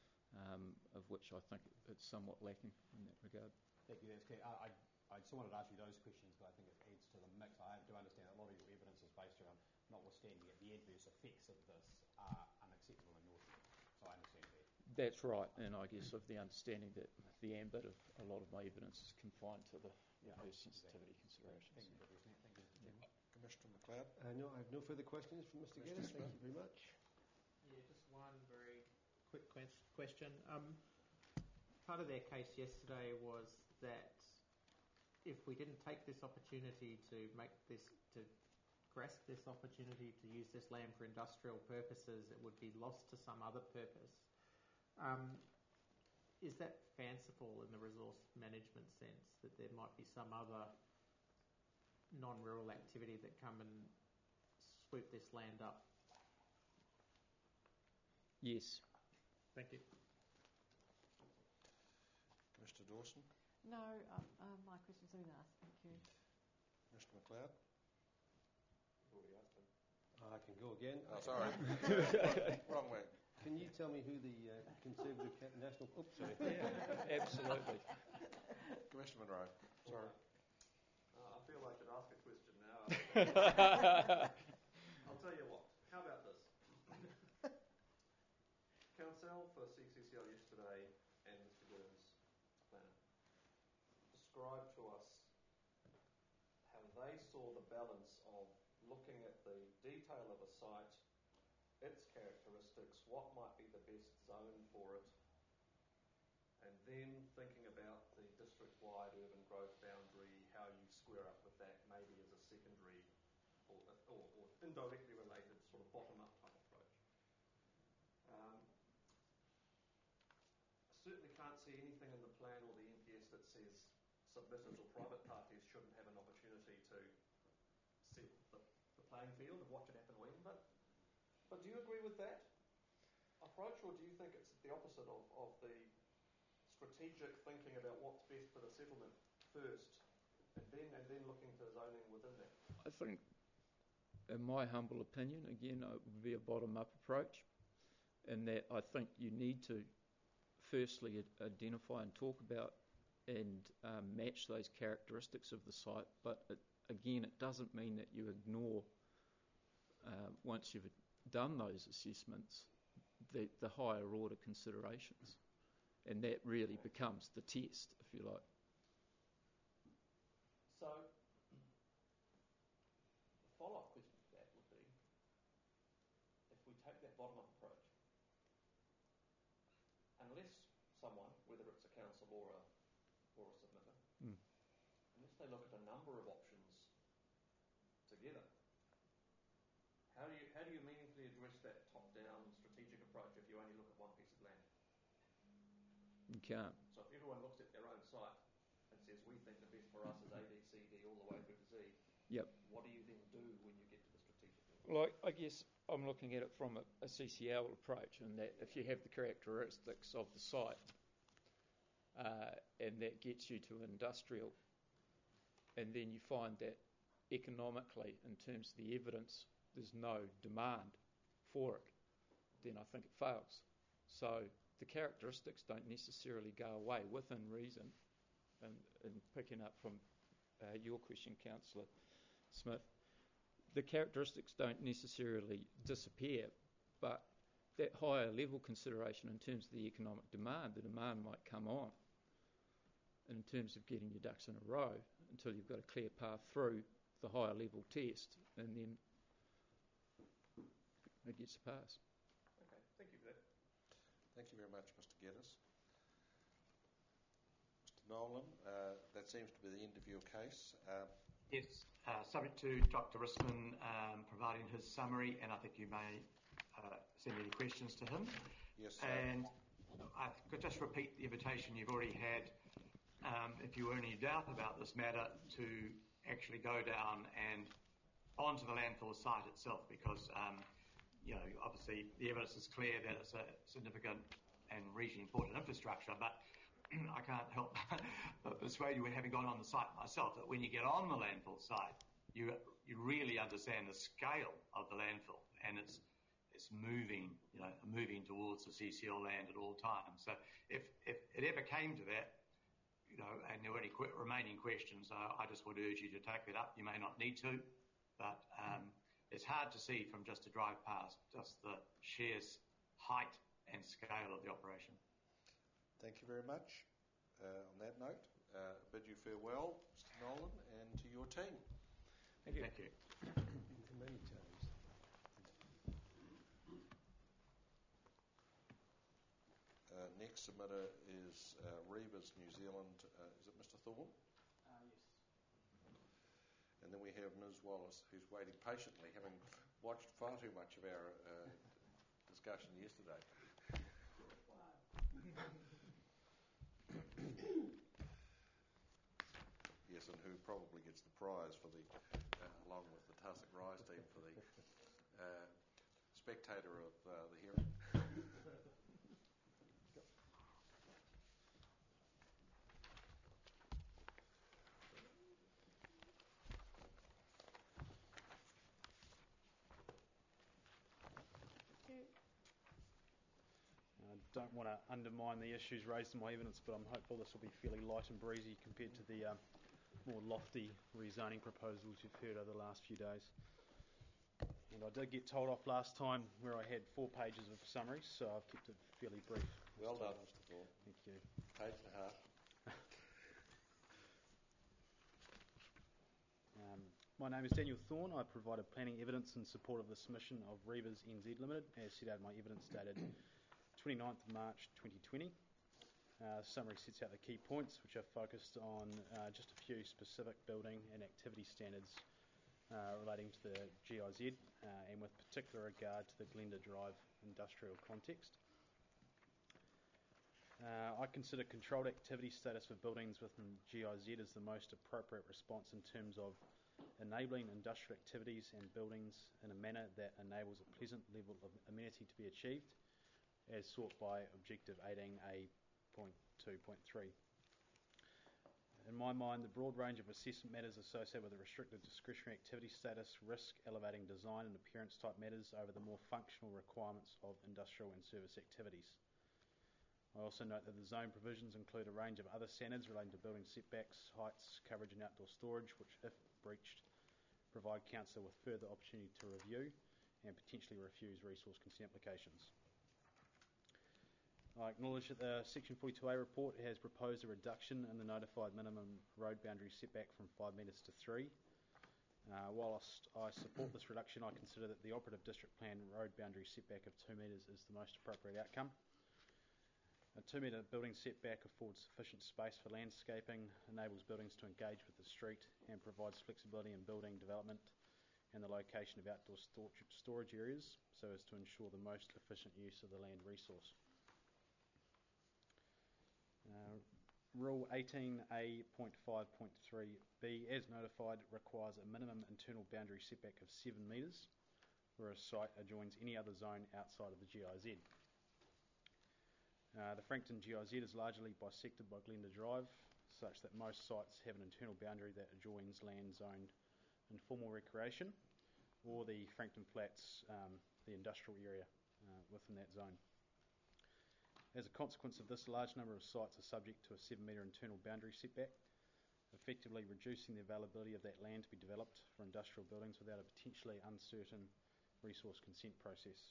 of which I think it's somewhat lacking in that regard. Thank you, that's clear. I just wanted to ask you those questions because I think it adds to the mix. I do understand that a lot of your evidence is based around notwithstanding that the adverse effects of this are unacceptable in Northland. So I understand that. That's right, and I guess of the understanding that the ambit of a lot of my evidence is confined to the adverse sensitivity considerations. Thank you for addressing that. Thank you, Mr. Chairman. Commissioner McLeod? No, I have no further questions from Mr. Geddes. Thank you very much. Yeah, just one very quick question. Part of their case yesterday was that if we didn't take this opportunity to grasp this opportunity to use this land for industrial purposes, it would be lost to some other purpose. Is that fanciful in the resource management sense, that there might be some other non-rural activity that come and swoop this land up? Yes. Thank you. Commissioner Dawson? No, my questions have been asked. Thank you. Commissioner McLeod? Already asked him. I can go again. Oh, sorry. Wrong way. Can you tell me who the Conservative National... Oops, sorry. Yeah, absolutely. Commissioner Monroe, sorry. I feel I should ask a question now. I'll tell you what. How about this? Council for CCCL yesterday and Mr. Giddens, planner, described to us how they saw the balance of looking at the detail of a site, its characteristics, what might be the best zone for it, and then thinking about the district-wide urban growth boundary, how you square up with that maybe as a secondary or indirectly related sort of bottom-up type approach. I certainly can't see anything in the plan or the NPS that says submitters or private parties shouldn't have an opportunity to set the playing field and watch it happen when. But do you agree with that approach, or do you think it's the opposite of the strategic thinking about what's best for the settlement first, and then looking to zoning within that? I think, in my humble opinion, again, it would be a bottom-up approach, in that I think you need to firstly identify and talk about and match those characteristics of the site, but again, it doesn't mean that you ignore, once you've done those assessments, the higher order considerations, and that really becomes the test, if you like. So, the follow-up question to that would be, if we take that bottom-up approach, unless someone, whether it's a council or a submitter, unless they look at a number of options together, how do you meaningfully address that top-down strategic approach if you only look at one piece of land? You can't. So if everyone looks at their own site and says, we think the best for us is A, B, C, D, all the way through to Z, Yep. what do you then do when you get to the strategic? Like, I guess I'm looking at it from a CCL approach, and that if you have the characteristics of the site, and that gets you to industrial, and then you find that economically, in terms of the evidence, there's no demand for it, then I think it fails. So the characteristics don't necessarily go away within reason. And picking up from your question, Councillor Smith, the characteristics don't necessarily disappear, but that higher level consideration in terms of the economic demand, the demand might come on in terms of getting your ducks in a row until you've got a clear path through the higher level test, and then it gets a pass. Okay, thank you for that. Thank you very much, Mr. Geddes. Mr. Nolan, that seems to be the end of your case. Yes, subject to Dr. Risman providing his summary, and I think you may send any questions to him. Yes, sir. And I could just repeat the invitation you've already had, if you were in any doubt about this matter, to actually go down and onto the landfill site itself, because obviously the evidence is clear that it's a significant and regionally important infrastructure, but I can't help but persuade you, having gone on the site myself, that when you get on the landfill site, you really understand the scale of the landfill, and it's moving towards the CCL land at all times. So if it ever came to that, and there were any remaining questions, I just would urge you to take that up. You may not need to, but it's hard to see from just a drive past just the sheer height and scale of the operation. Thank you very much. On that note, bid you farewell, Mr. Nolan, and to your team. Thank you. Thank you. Many times. Next submitter is Reavers New Zealand. Is it Mr. Thorne? Yes. And then we have Ms. Wallace, who's waiting patiently, having watched far too much of our discussion yesterday. Yes, and who probably gets the prize for the, along with the Tussock Rise team, for the spectator of the hearing. I don't want to undermine the issues raised in my evidence, but I'm hopeful this will be fairly light and breezy compared to the more lofty rezoning proposals you've heard over the last few days. And I did get told off last time where I had 4 pages of summaries, so I've kept it fairly brief. Well done, Mr. Thorne. Thank you. Page and a half. My name is Daniel Thorne. I provided planning evidence in support of the submission of Reavers NZ Limited, as set out in my evidence dated 29th of March 2020. Summary sets out the key points, which are focused on just a few specific building and activity standards relating to the GIZ, and with particular regard to the Glenda Drive industrial context. I consider controlled activity status for buildings within GIZ as the most appropriate response in terms of enabling industrial activities and buildings in a manner that enables a pleasant level of amenity to be achieved, as sought by Objective 18A.2.3. In my mind, the broad range of assessment matters associated with the restricted discretionary activity status risk elevating design and appearance type matters over the more functional requirements of industrial and service activities. I also note that the zone provisions include a range of other standards relating to building setbacks, heights, coverage and outdoor storage, which, if breached, provide Council with further opportunity to review and potentially refuse resource consent applications. I acknowledge that the Section 42A report has proposed a reduction in the notified minimum road boundary setback from 5 metres to 3. Whilst I support this reduction, I consider that the operative district plan road boundary setback of 2 metres is the most appropriate outcome. A 2 metre building setback affords sufficient space for landscaping, enables buildings to engage with the street, and provides flexibility in building development and the location of outdoor storage areas so as to ensure the most efficient use of the land resource. Rule 18A.5.3b, as notified, requires a minimum internal boundary setback of 7 metres, where a site adjoins any other zone outside of the GIZ. The Frankton GIZ is largely bisected by Glenda Drive, such that most sites have an internal boundary that adjoins land zoned informal recreation, or the Frankton Flats, the industrial area within that zone. As a consequence of this, a large number of sites are subject to a 7 metre internal boundary setback, effectively reducing the availability of that land to be developed for industrial buildings without a potentially uncertain resource consent process.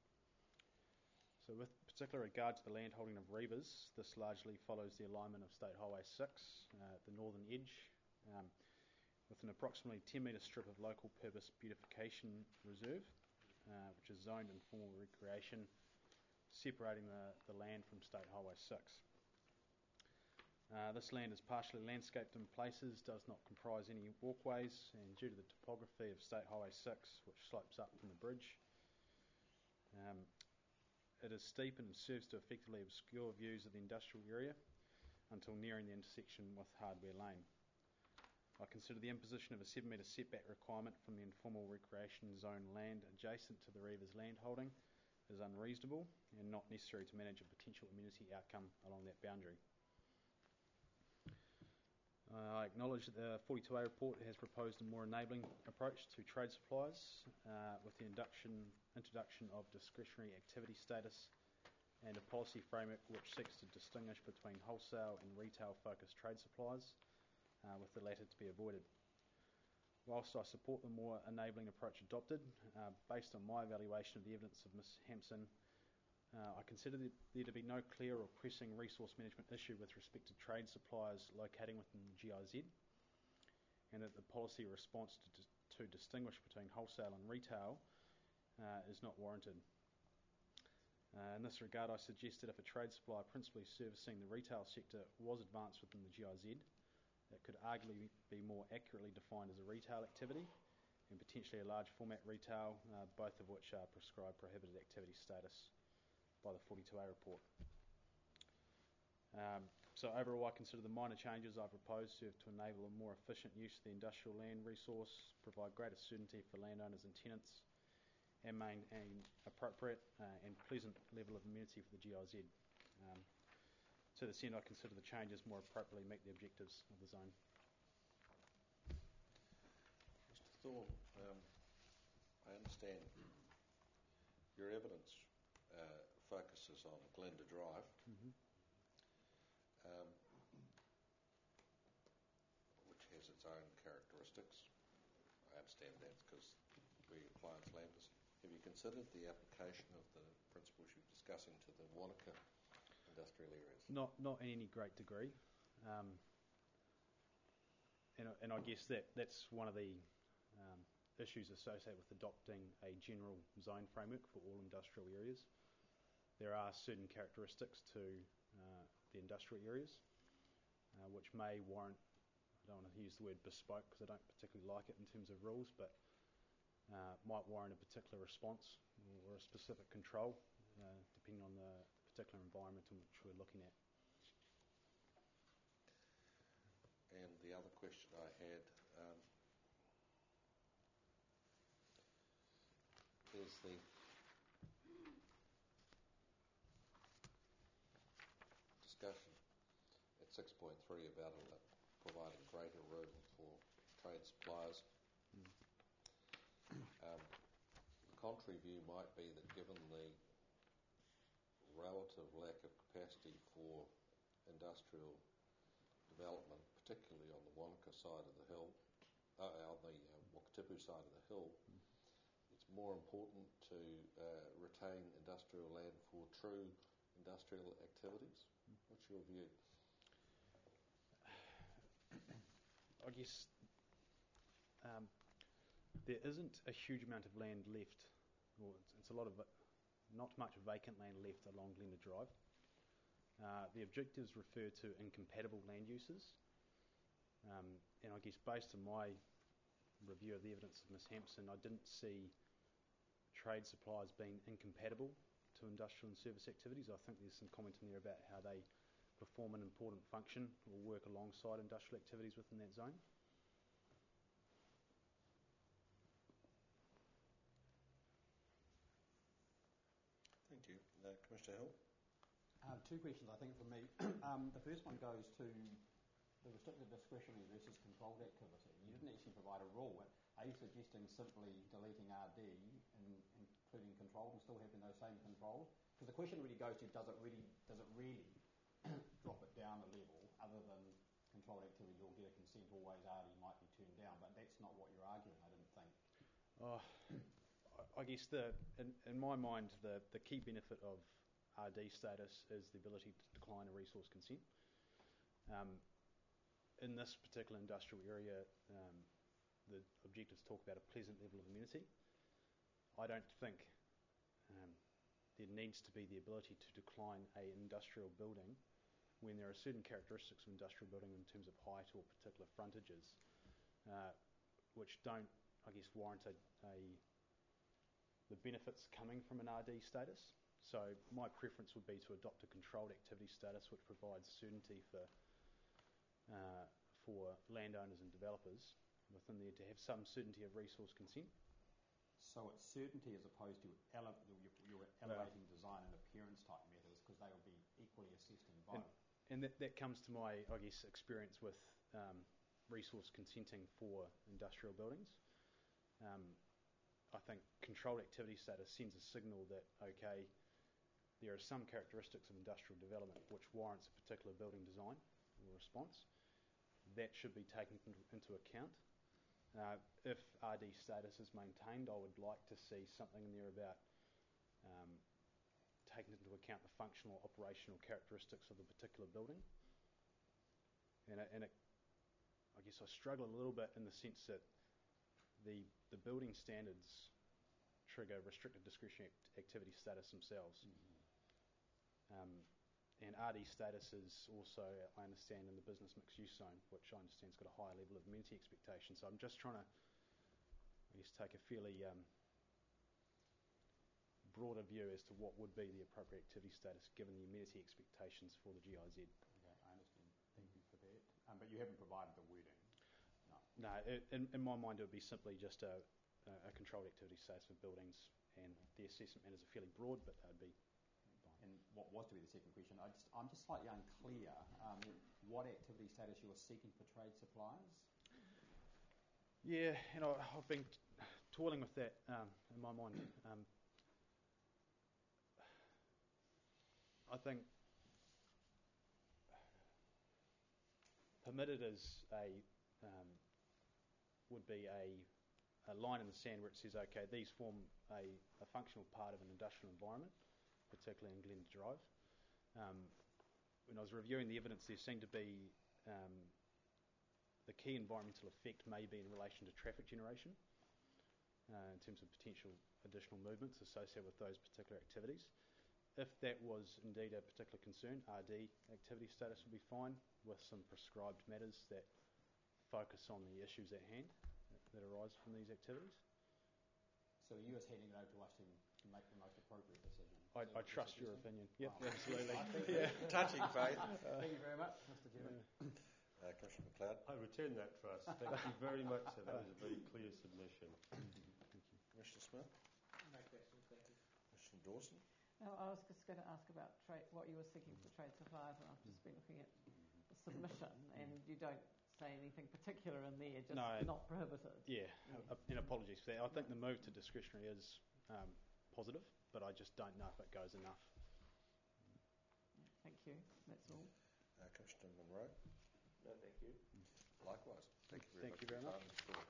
So with particular regard to the land holding of Reivers, this largely follows the alignment of State Highway 6, the northern edge, with an approximately 10 metre strip of local purpose beautification reserve, which is zoned informal recreation, separating the land from State Highway 6. This land is partially landscaped in places, does not comprise any walkways, and due to the topography of State Highway 6, which slopes up from the bridge, it is steep and serves to effectively obscure views of the industrial area until nearing the intersection with Hardware Lane. I consider the imposition of a 7 metre setback requirement from the informal recreation zone land adjacent to the Reivers land holding is unreasonable and not necessary to manage a potential amenity outcome along that boundary. I acknowledge that the 42A report has proposed a more enabling approach to trade suppliers with the introduction of discretionary activity status and a policy framework which seeks to distinguish between wholesale and retail focused trade suppliers, with the latter to be avoided. Whilst I support the more enabling approach adopted, based on my evaluation of the evidence of Ms Hampson, I consider there to be no clear or pressing resource management issue with respect to trade suppliers locating within the GIZ, and that the policy response to distinguish between wholesale and retail is not warranted. In this regard, I suggest that if a trade supplier principally servicing the retail sector was advanced within the GIZ, it could arguably be more accurately defined as a retail activity and potentially a large format retail, both of which are prescribed prohibited activity status by the 42A report. So overall, I consider the minor changes I propose serve to enable a more efficient use of the industrial land resource, provide greater certainty for landowners and tenants, and maintain an appropriate and pleasant level of amenity for the GIZ. To this end, I consider the changes more appropriately meet the objectives of the zone. Mr Thorne, I understand your evidence focuses on Glenda Drive, which has its own characteristics. I understand that because where your client's land is. Have you considered the application of the principles you're discussing to the Wanaka industrial areas? Not in any great degree. And I guess that's one of the issues associated with adopting a general zone framework for all industrial areas. There are certain characteristics to the industrial areas which may warrant, I don't want to use the word bespoke because I don't particularly like it in terms of rules, but might warrant a particular response or a specific control depending on the particular environment in which we're looking at. And the other question I had is the discussion at 6.3 about providing greater room for trade suppliers. The contrary view might be that given the relative lack of capacity for industrial development, particularly on the Wanaka side of the hill, on the Wakatipu side of the hill, it's more important to retain industrial land for true industrial activities. What's your view? I guess there isn't a huge amount of land left, or it's a lot of not much vacant land left along Glenda Drive. The objectives refer to incompatible land uses, and I guess based on my review of the evidence of Ms Hampson, I didn't see trade suppliers being incompatible to industrial and service activities. I think there's some comment in there about how they perform an important function or work alongside industrial activities within that zone. you. Commissioner Hill? Two questions, I think, from me. The first one goes to the restricted discretionary versus controlled activity. You didn't actually provide a rule. Are you suggesting simply deleting RD and including controlled and still having those same controls? Because the question really goes to, does it really drop it down a level, other than controlled activity, you'll get a consent, always RD might be turned down, but that's not what you're arguing, I didn't think. I guess in my mind, the key benefit of RD status is the ability to decline a resource consent. In this particular industrial area, the objectives talk about a pleasant level of amenity. I don't think there needs to be the ability to decline an industrial building when there are certain characteristics of industrial building in terms of height or particular frontages, which don't, I guess, warrant the benefits coming from an RD status. So my preference would be to adopt a controlled activity status, which provides certainty for landowners and developers within there to have some certainty of resource consent. So it's certainty as opposed to you're elevating design and appearance type matters, because they will be equally assessed in both. And that comes to my, I guess, experience with resource consenting for industrial buildings. I think controlled activity status sends a signal that, okay, there are some characteristics of industrial development which warrants a particular building design or response. That should be taken into account. If RD status is maintained, I would like to see something in there about taking into account the functional operational characteristics of the particular building. And I guess I struggle a little bit in the sense that the building standards trigger restricted discretionary activity status themselves. And RD status is also, I understand, in the business mixed use zone, which I understand has got a higher level of amenity expectation. So I'm just trying to, I guess, take a fairly broader view as to what would be the appropriate activity status given the amenity expectations for the GIZ. Okay, I understand. Thank you for that. But you haven't provided the wording? No, in my mind it would be simply just a controlled activity status for buildings, and the assessment matters are fairly broad, but they'd be fine. And what was to be the second question, I'm just slightly unclear what activity status you are seeking for trade suppliers? Yeah, and I've been toiling with that in my mind. I think permitted as would be a line in the sand where it says, okay, these form a functional part of an industrial environment, particularly in Glenda Drive. When I was reviewing the evidence, there seemed to be the key environmental effect may be in relation to traffic generation in terms of potential additional movements associated with those particular activities. If that was indeed a particular concern, RD activity status would be fine, with some prescribed matters that focus on the issues at hand that arise from these activities. So you are handing it over to us to make the most appropriate decision? I trust your opinion. Yep, absolutely. Touching faith. Thank you very much, Mr. Chairman. Commissioner McLeod? I return that trust. Thank you very much, sir. That was a very clear submission. Thank you. Commissioner Smith? No questions, thank you. Commissioner Dawson? No, I was just going to ask about what you were seeking for trade suppliers, and I've just been looking at the submission, and you don't say anything particular in there, just not prohibited. Yeah, and apologies for that. I think the move to discretionary is positive, but I just don't know if it goes enough. Thank you. That's all. Commissioner Monroe? No, thank you. Likewise. Thank you Thank you very much.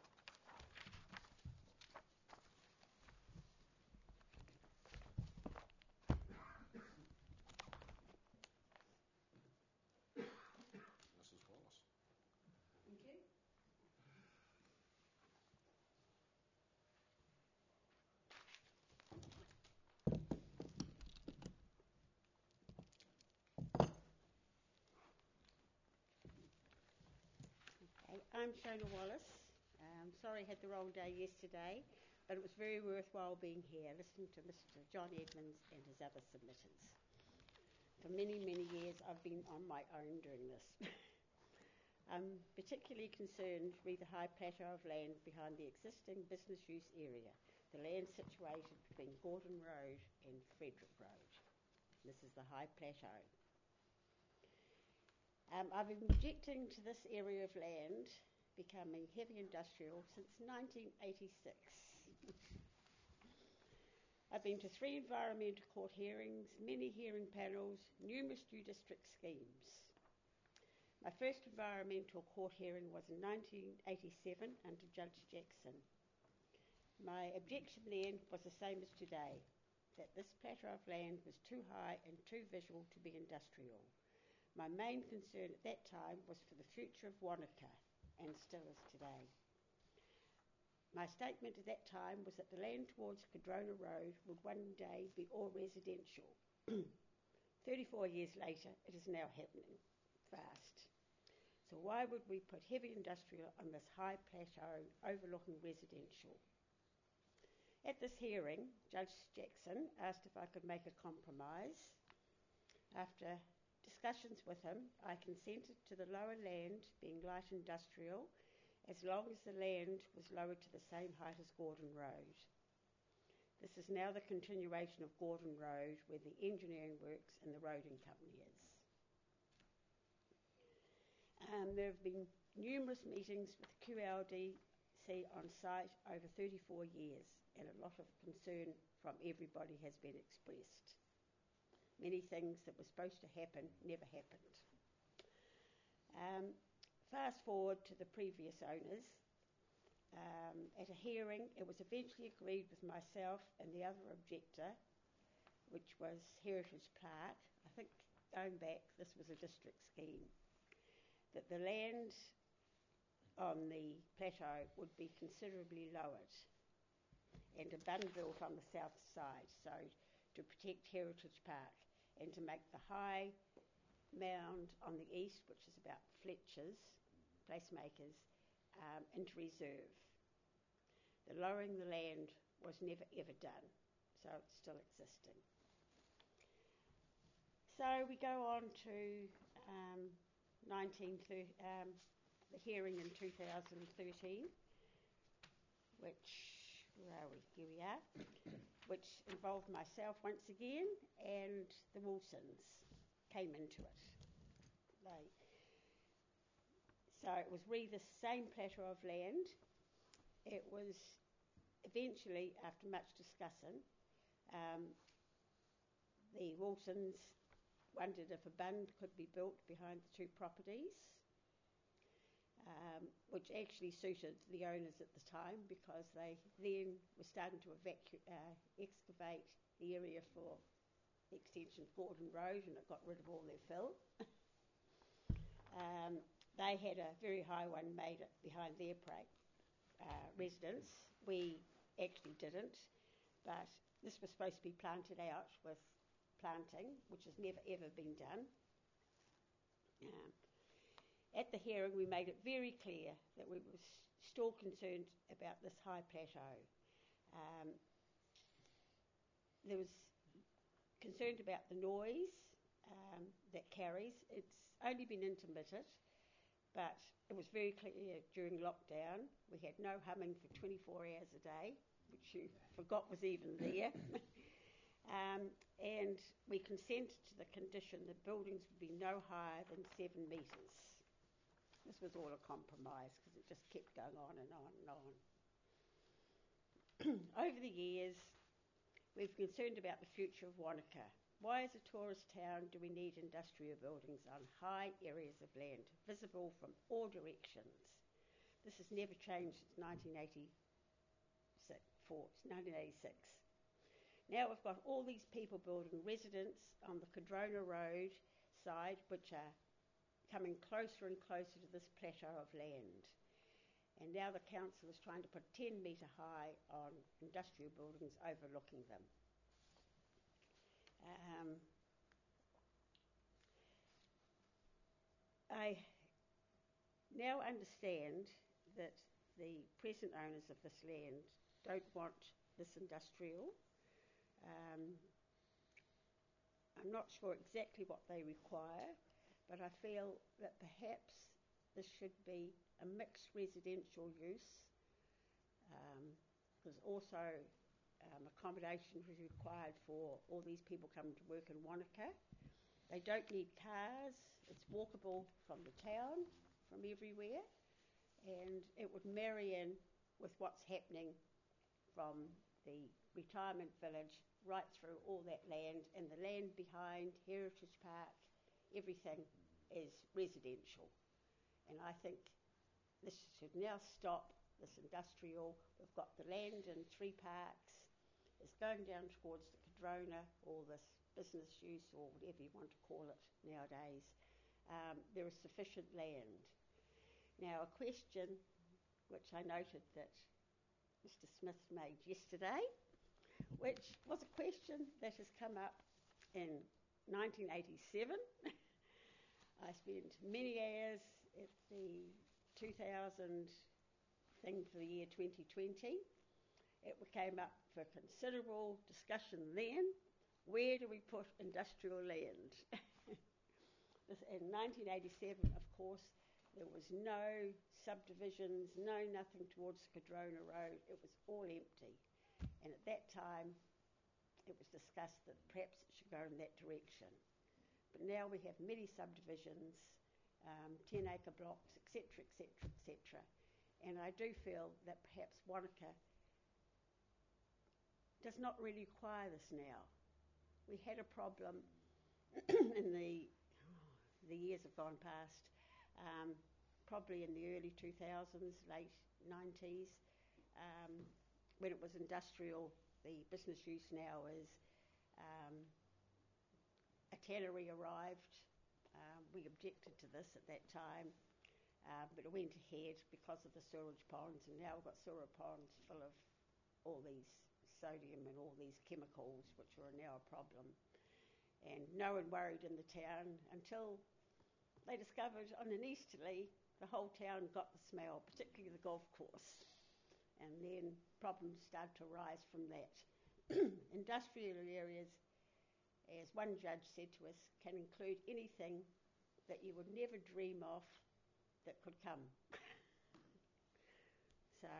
Mrs. Wallace? Thank you. I'm Shona Wallace. Sorry I had the wrong day yesterday, but it was very worthwhile being here, listening to Mr. John Edmonds and his other submitters. For many, many years I've been on my own doing this. I'm particularly concerned with the high plateau of land behind the existing business use area, the land situated between Gordon Road and Frederick Road. This is the High Plateau. I've been objecting to this area of land becoming heavy industrial since 1986. I've been to 3 environmental court hearings, many hearing panels, numerous new district schemes. My first environmental court hearing was in 1987 under Judge Jackson. My objection then was the same as today, that this plateau of land was too high and too visual to be industrial. My main concern at that time was for the future of Wanaka, and still is today. My statement at that time was that the land towards Cardrona Road would one day be all residential. 34 years later, it is now happening fast. So why would we put heavy industrial on this high plateau overlooking residential? At this hearing, Judge Jackson asked if I could make a compromise. After discussions with him, I consented to the lower land being light industrial as long as the land was lowered to the same height as Gordon Road. This is now the continuation of Gordon Road where the engineering works and the roading company is. There have been numerous meetings with QLDC on site over 34 years, and a lot of concern from everybody has been expressed. Many things that were supposed to happen never happened. Fast forward to the previous owners. At a hearing, it was eventually agreed with myself and the other objector, which was Heritage Park. I think going back, this was a district scheme, that the land on the plateau would be considerably lowered and a bund built on the south side, so to protect Heritage Park, and to make the high mound on the east, which is about Fletcher's, placemakers, into reserve. The lowering the land was never ever done, so it's still existing. So we go on to the hearing in 2013, which, where are we? Here we are, which involved myself once again, and the Wilsons came into it. So it was the same plateau of land. It was eventually, after much discussing, the Wilsons wondered if a bund could be built behind the 2 properties, which actually suited the owners at the time because they then were starting to excavate the area for the extension of Gordon Road, and it got rid of all their fill. They had a very high one made behind their residence. We actually didn't, but this was supposed to be planted out with planting, which has never ever been done. At the hearing, we made it very clear that we were still concerned about this high plateau. There was concerned about the noise that carries. It's only been intermittent, but it was very clear during lockdown. We had no humming for 24 hours a day, which you forgot was even there. And we consented to the condition that buildings would be no higher than 7 metres. This was all a compromise because it just kept going on and on and on. Over the years, we've been concerned about the future of Wanaka. Why, as a tourist town, do we need industrial buildings on high areas of land, visible from all directions? This has never changed since 1986. Now we've got all these people building residents on the Cardrona Road side, which are coming closer and closer to this plateau of land. And now the council is trying to put 10 metre high on industrial buildings overlooking them. I now understand that the present owners of this land don't want this industrial. I'm not sure exactly what they require, but I feel that perhaps this should be a mixed residential use, because also accommodation was required for all these people coming to work in Wanaka. They don't need cars. It's walkable from the town, from everywhere, and it would marry in with what's happening from the retirement village right through all that land, and the land behind Heritage Park, everything is residential. And I think this should now stop, this industrial. We've got the land in 3 parks. It's going down towards the Cadrona, or this business use, or whatever you want to call it nowadays. There is sufficient land. Now, a question which I noted that Mr. Smith made yesterday, which was a question that has come up in 1987. I spent many years at the 2000 thing for the year 2020. It came up for considerable discussion then. Where do we put industrial land? In 1987, of course, there was no subdivisions, nothing towards Cadrona Road. It was all empty. And at that time, it was discussed that perhaps it should go in that direction. But now we have many subdivisions, 10-acre blocks, etc., etc., etc. And I do feel that perhaps Wanaka does not really require this now. We had a problem in the years have gone past, probably in the early 2000s, late 90s, when it was industrial. The business use now is a tannery arrived. We objected to this at that time, but it went ahead because of the sewerage ponds, and now we've got sewerage ponds full of all these sodium and all these chemicals, which are now a problem. And no one worried in the town until they discovered on an easterly the whole town got the smell, particularly the golf course. And then problems started to arise from that. Industrial areas, as one judge said to us, can include anything that you would never dream of that could come. So,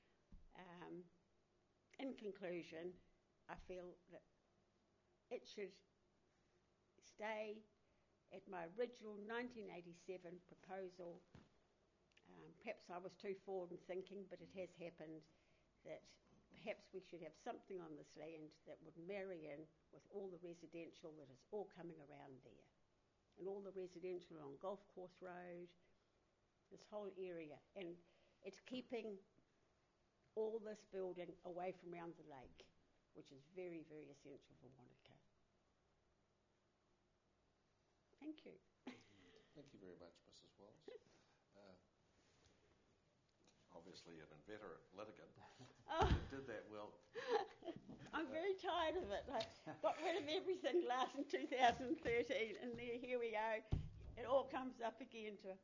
in conclusion, I feel that it should stay at my original 1987 proposal. Perhaps I was too forward in thinking, but it has happened that perhaps we should have something on this land that would marry in with all the residential that is all coming around there. And all the residential on Golf Course Road, this whole area. And it's keeping all this building away from around the lake, which is very, very essential for Wanaka. Thank you. Thank you very much, Mrs. Wallace. Obviously an inveterate litigant. Did that well. I'm very tired of it. I got rid of everything last in 2013, and here we go. It all comes up again to...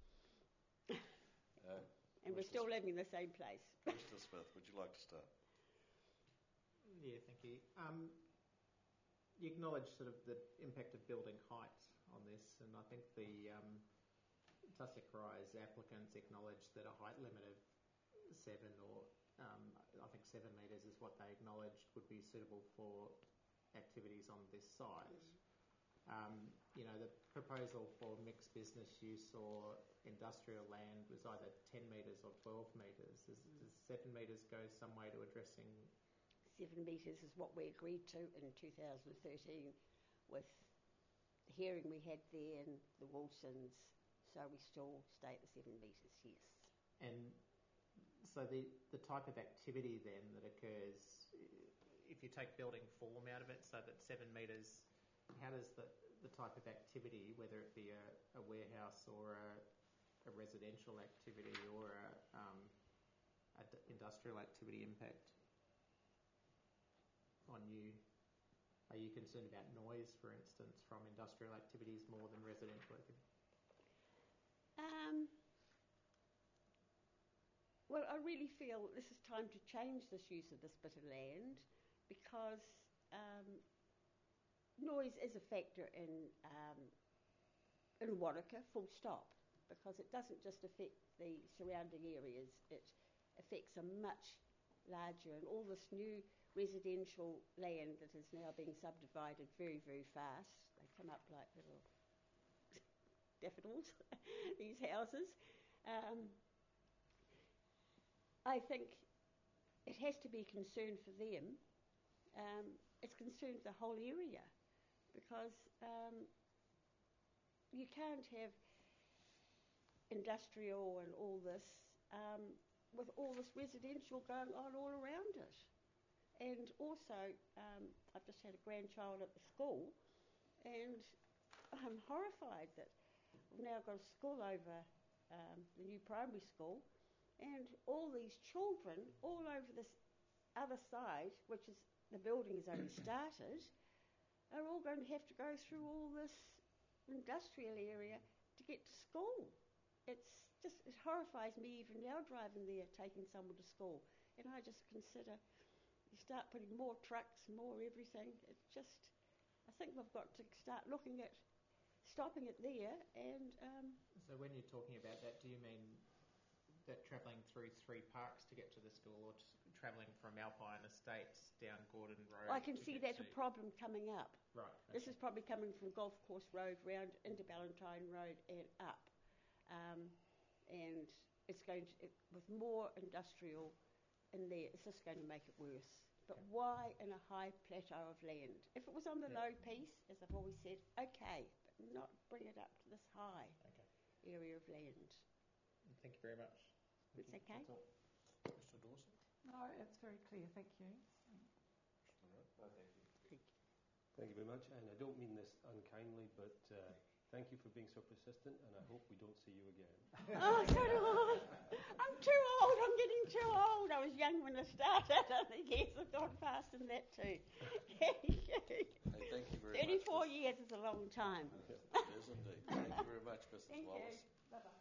and we're still living in the same place. Mr. Smith, would you like to start? Yeah, thank you. You acknowledge sort of the impact of building height on this, and I think the Tussock Rise applicants acknowledge that a height limit of 7 or I think 7 metres is what they acknowledged would be suitable for activities on this site. You know, the proposal for mixed business use or industrial land was either 10 metres or 12 metres. Does 7 metres go some way to addressing? 7 metres is what we agreed to in 2013 with the hearing we had there and the Wilsons, so we still stay at the 7 metres, yes. And so the type of activity then that occurs, if you take building form out of it, so that 7 metres, how does the type of activity, whether it be a warehouse or a residential activity or a industrial activity impact on you? Are you concerned about noise, for instance, from industrial activities more than residential activity? Well, I really feel this is time to change this use of this bit of land, because noise is a factor in Wanaka, full stop, because it doesn't just affect the surrounding areas, it affects a much larger, and all this new residential land that is now being subdivided very, very fast. They come up like little daffodils, these houses. I think it has to be a concern for them. It's concerned the whole area because you can't have industrial and all this with all this residential going on all around it. And also, I've just had a grandchild at the school, and I'm horrified that we've now got a school over the new primary school, and all these children all over this other side, which is the building has only started, are all going to have to go through all this industrial area to get to school. It horrifies me even now driving there, taking someone to school. And I just consider, you start putting more trucks, more everything. It's just, I think we've got to start looking at stopping it there. And so when you're talking about that, do you mean that travelling through 3 parks to get to the school, or just travelling from Alpine Estates down Gordon Road? I can see that's a problem coming up. Right. Okay. This is probably coming from Golf Course Road round into Ballantyne Road and up. And it's going to, with more industrial in there, it's just going to make it worse. But why in a high plateau of land? If it was on the low piece, as I've always said, okay, but not bring it up to this high area of land. Thank you very much. It's okay. Mr. Dawson? No, it's very clear. Thank you. All right. No, thank you. Thank you very much. And I don't mean this unkindly, but thank you for being so persistent, and I hope we don't see you again. Oh, so do I. I'm too old. I'm getting too old. I was young when I started. I think years have gone past in that too. Hey, thank you very 34 much. years is a long time. It is indeed. Thank you very much, Mrs. Thank Wallace. you. Bye-bye.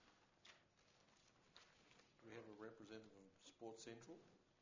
Do we have a representative from Sports Central?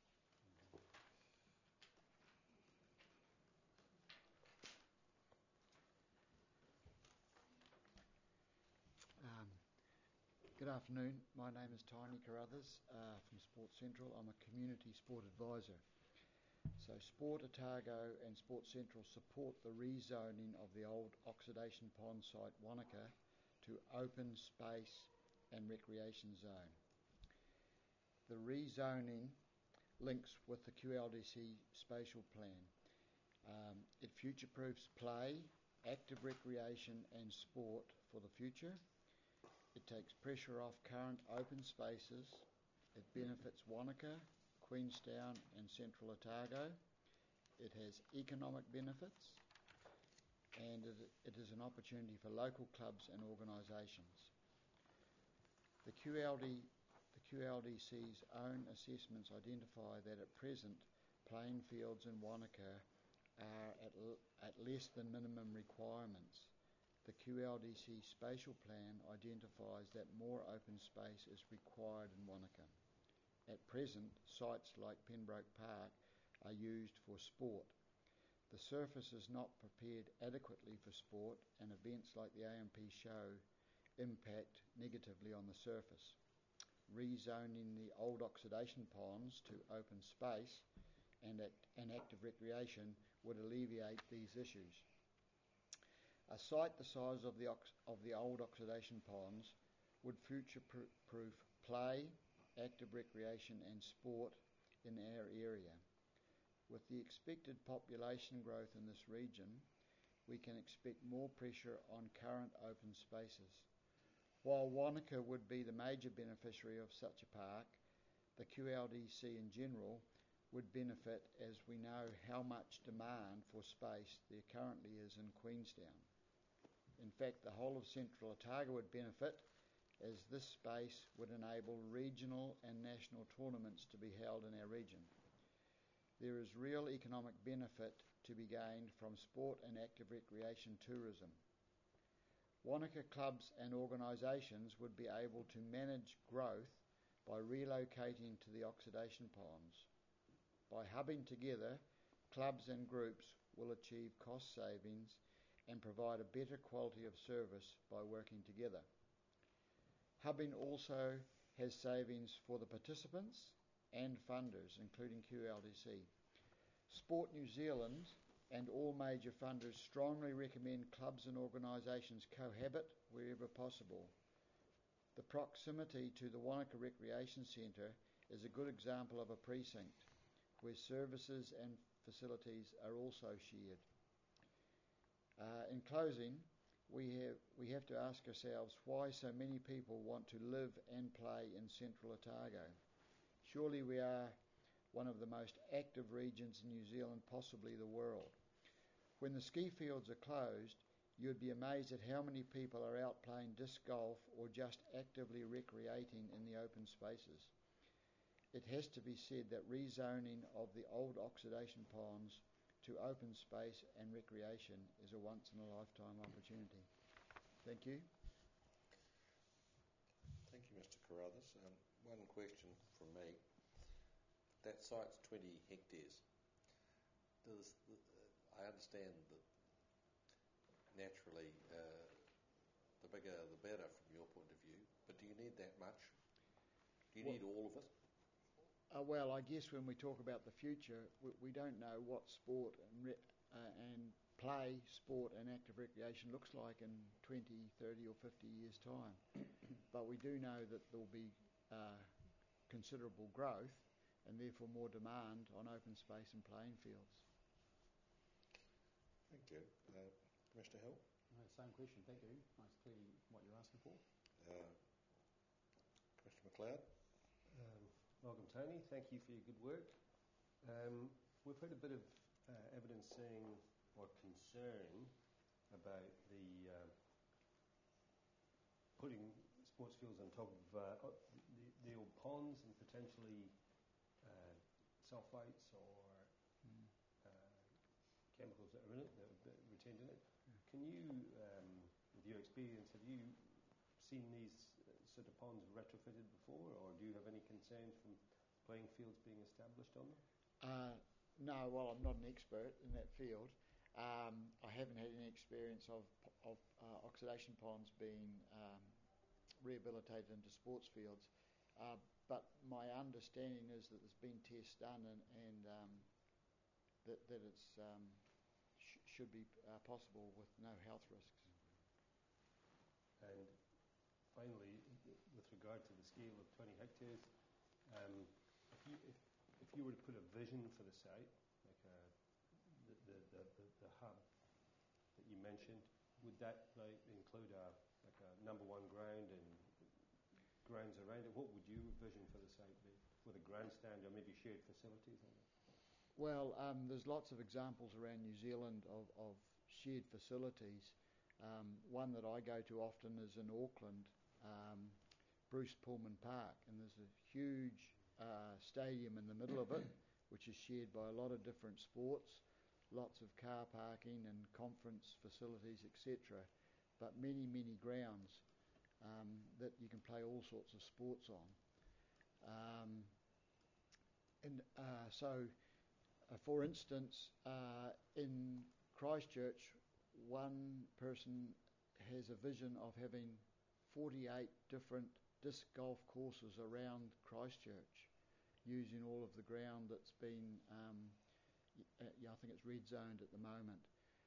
Good afternoon. My name is Tiny Carruthers from Sports Central. I'm a community sport advisor. So Sport Otago and Sports Central support the rezoning of the old oxidation pond site Wanaka to open space and recreation zone. The rezoning links with the QLDC spatial plan. It future-proofs play, active recreation and sport for the future. It takes pressure off current open spaces. It benefits Wanaka, Queenstown and Central Otago. It has economic benefits, and it is an opportunity for local clubs and organisations. The QLDC's own assessments identify that at present playing fields in Wanaka are at less than minimum requirements. The QLDC spatial plan identifies that more open space is required in Wanaka. At present, sites like Pembroke Park are used for sport. The surface is not prepared adequately for sport, and events like the AMP show impact negatively on the surface. Rezoning the old oxidation ponds to open space and active recreation would alleviate these issues. A site the size of the old oxidation ponds would future-proof play, active recreation and sport in our area. With the expected population growth in this region, we can expect more pressure on current open spaces. While Wanaka would be the major beneficiary of such a park, the QLDC in general would benefit, as we know how much demand for space there currently is in Queenstown. In fact, the whole of Central Otago would benefit, as this space would enable regional and national tournaments to be held in our region. There is real economic benefit to be gained from sport and active recreation tourism. Wanaka clubs and organisations would be able to manage growth by relocating to the oxidation ponds. By hubbing together, clubs and groups will achieve cost savings and provide a better quality of service by working together. Hubbing also has savings for the participants and funders, including QLDC. Sport New Zealand and all major funders strongly recommend clubs and organisations cohabit wherever possible. The proximity to the Wanaka Recreation Centre is a good example of a precinct where services and facilities are also shared. In closing, we have to ask ourselves why so many people want to live and play in Central Otago. Surely we are one of the most active regions in New Zealand, possibly the world. When the ski fields are closed, you'd be amazed at how many people are out playing disc golf or just actively recreating in the open spaces. It has to be said that rezoning of the old oxidation ponds to open space and recreation is a once-in-a-lifetime opportunity. Thank you. Thank you, Mr. Carruthers. One question from me. That site's 20 hectares. I understand that naturally the bigger the better from your point of view, but do you need that much? Do you need all of it? Well, I guess when we talk about the future, we don't know what sport and play, sport and active recreation looks like in 20, 30 or 50 years' time. But we do know that there will be considerable growth and therefore more demand on open space and playing fields. Thank you. Commissioner Hill? Same question, thank you. That's clearly what you're asking for. Commissioner McLeod? Welcome, Tony. Thank you for your good work. We've heard a bit of evidence saying, or concern about the putting sports fields on top of the old ponds and potentially sulphates or chemicals that are in it, that are retained in it. Can you, with your experience, have you seen these sort of ponds retrofitted before, or do you have any concerns from playing fields being established on them? No, well, I'm not an expert in that field. I haven't had any experience of oxidation ponds being rehabilitated into sports fields, but my understanding is that there's been tests done and that it's should be possible with no health risks. And finally, with regard to the scale of 20 hectares, if you were to put a vision for the site, like the hub that you mentioned, would that include a number one ground and grounds around it? What would your vision for the site be, with a grandstand or maybe shared facilities on it? Well, there's lots of examples around New Zealand of shared facilities. One that I go to often is in Auckland, Bruce Pullman Park, and there's a huge stadium in the middle of it, which is shared by a lot of different sports, lots of car parking and conference facilities, etc. But many, many grounds that you can play all sorts of sports on. For instance, in Christchurch, one person has a vision of having 48 different disc golf courses around Christchurch, using all of the ground that's been, I think it's red zoned at the moment.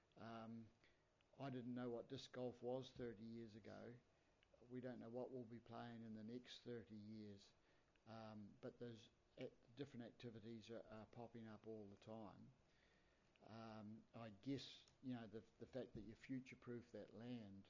I didn't know what disc golf was 30 years ago. We don't know what we'll be playing in the next 30 years. But there's different activities are popping up all the time. I guess, the fact that you future-proof that land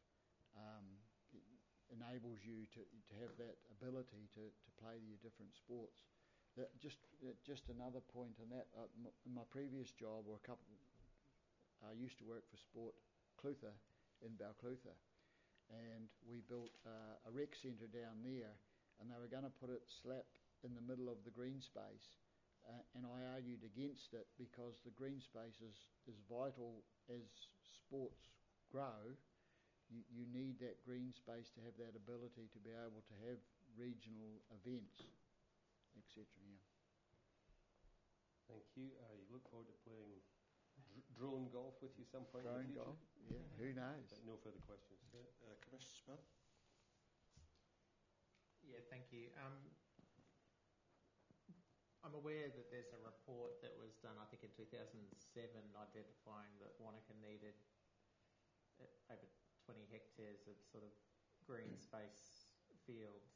enables you to have that ability to play your different sports. Just another point on that, in my previous job, I used to work for Sport Clutha in Balclutha, and we built a rec centre down there, and they were going to put it slap in the middle of the green space, and I argued against it because the green space is vital as sports grow. You need that green space to have that ability to be able to have regional events, etc. Yeah. Thank you. You look forward to playing drone golf with you some point in the future. Drone golf? Yeah, who knows? No further questions. Commissioner Smith? Yeah, thank you. I'm aware that there's a report that was done, I think in 2007, identifying that Wanaka needed over 20 hectares of sort of green space fields.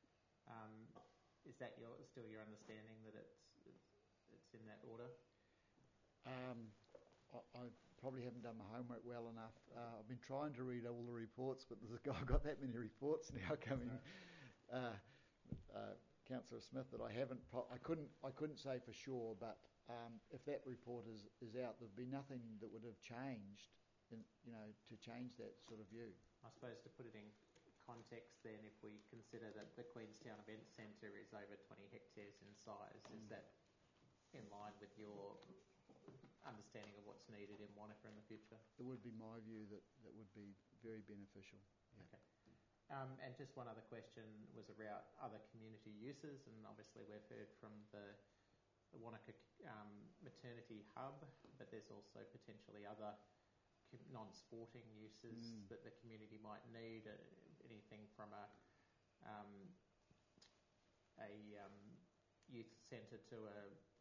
Is that still your understanding that it's in that order? I probably haven't done my homework well enough. I've been trying to read all the reports, but I've got that many reports now coming. Councillor Smith, that I haven't. I couldn't say for sure, but if that report is out, there'd be nothing that would have changed, to change that sort of view. I suppose to put it in context, then, if we consider that the Queenstown Event Centre is over 20 hectares in size, is that in line with your understanding of what's needed in Wanaka in the future? It would be my view that would be very beneficial. Yeah. Okay. And just one other question was about other community uses, and obviously we've heard from the Wanaka Maternity Hub, but there's also potentially other non-sporting uses that the community might need. Anything from a youth centre to a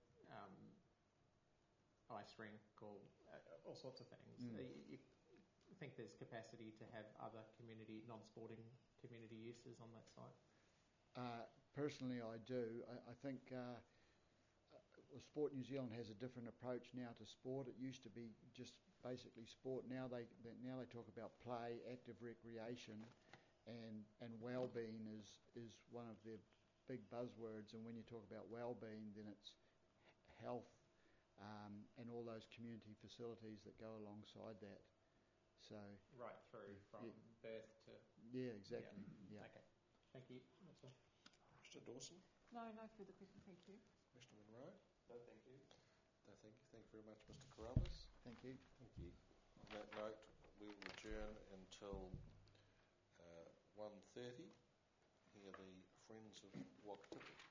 ice rink, or all sorts of things. You think there's capacity to have other non-sporting community uses on that site? Personally, I do. I think Sport New Zealand has a different approach now to sport. It used to be just basically sport. Now they talk about play, active recreation, and well-being is one of their big buzzwords. And when you talk about well-being, then it's health and all those community facilities that go alongside that. So right through from birth to... Yeah, exactly. Yeah. Okay. Thank you. That's all. Mr. Dawson? No further questions. Thank you. Mr. Monroe? No, thank you. No, thank you. Thank you very much, Mr. Carruthers. Thank you. Thank you. On that note, we will adjourn until 1:30. Hear the Friends of Wakatipu.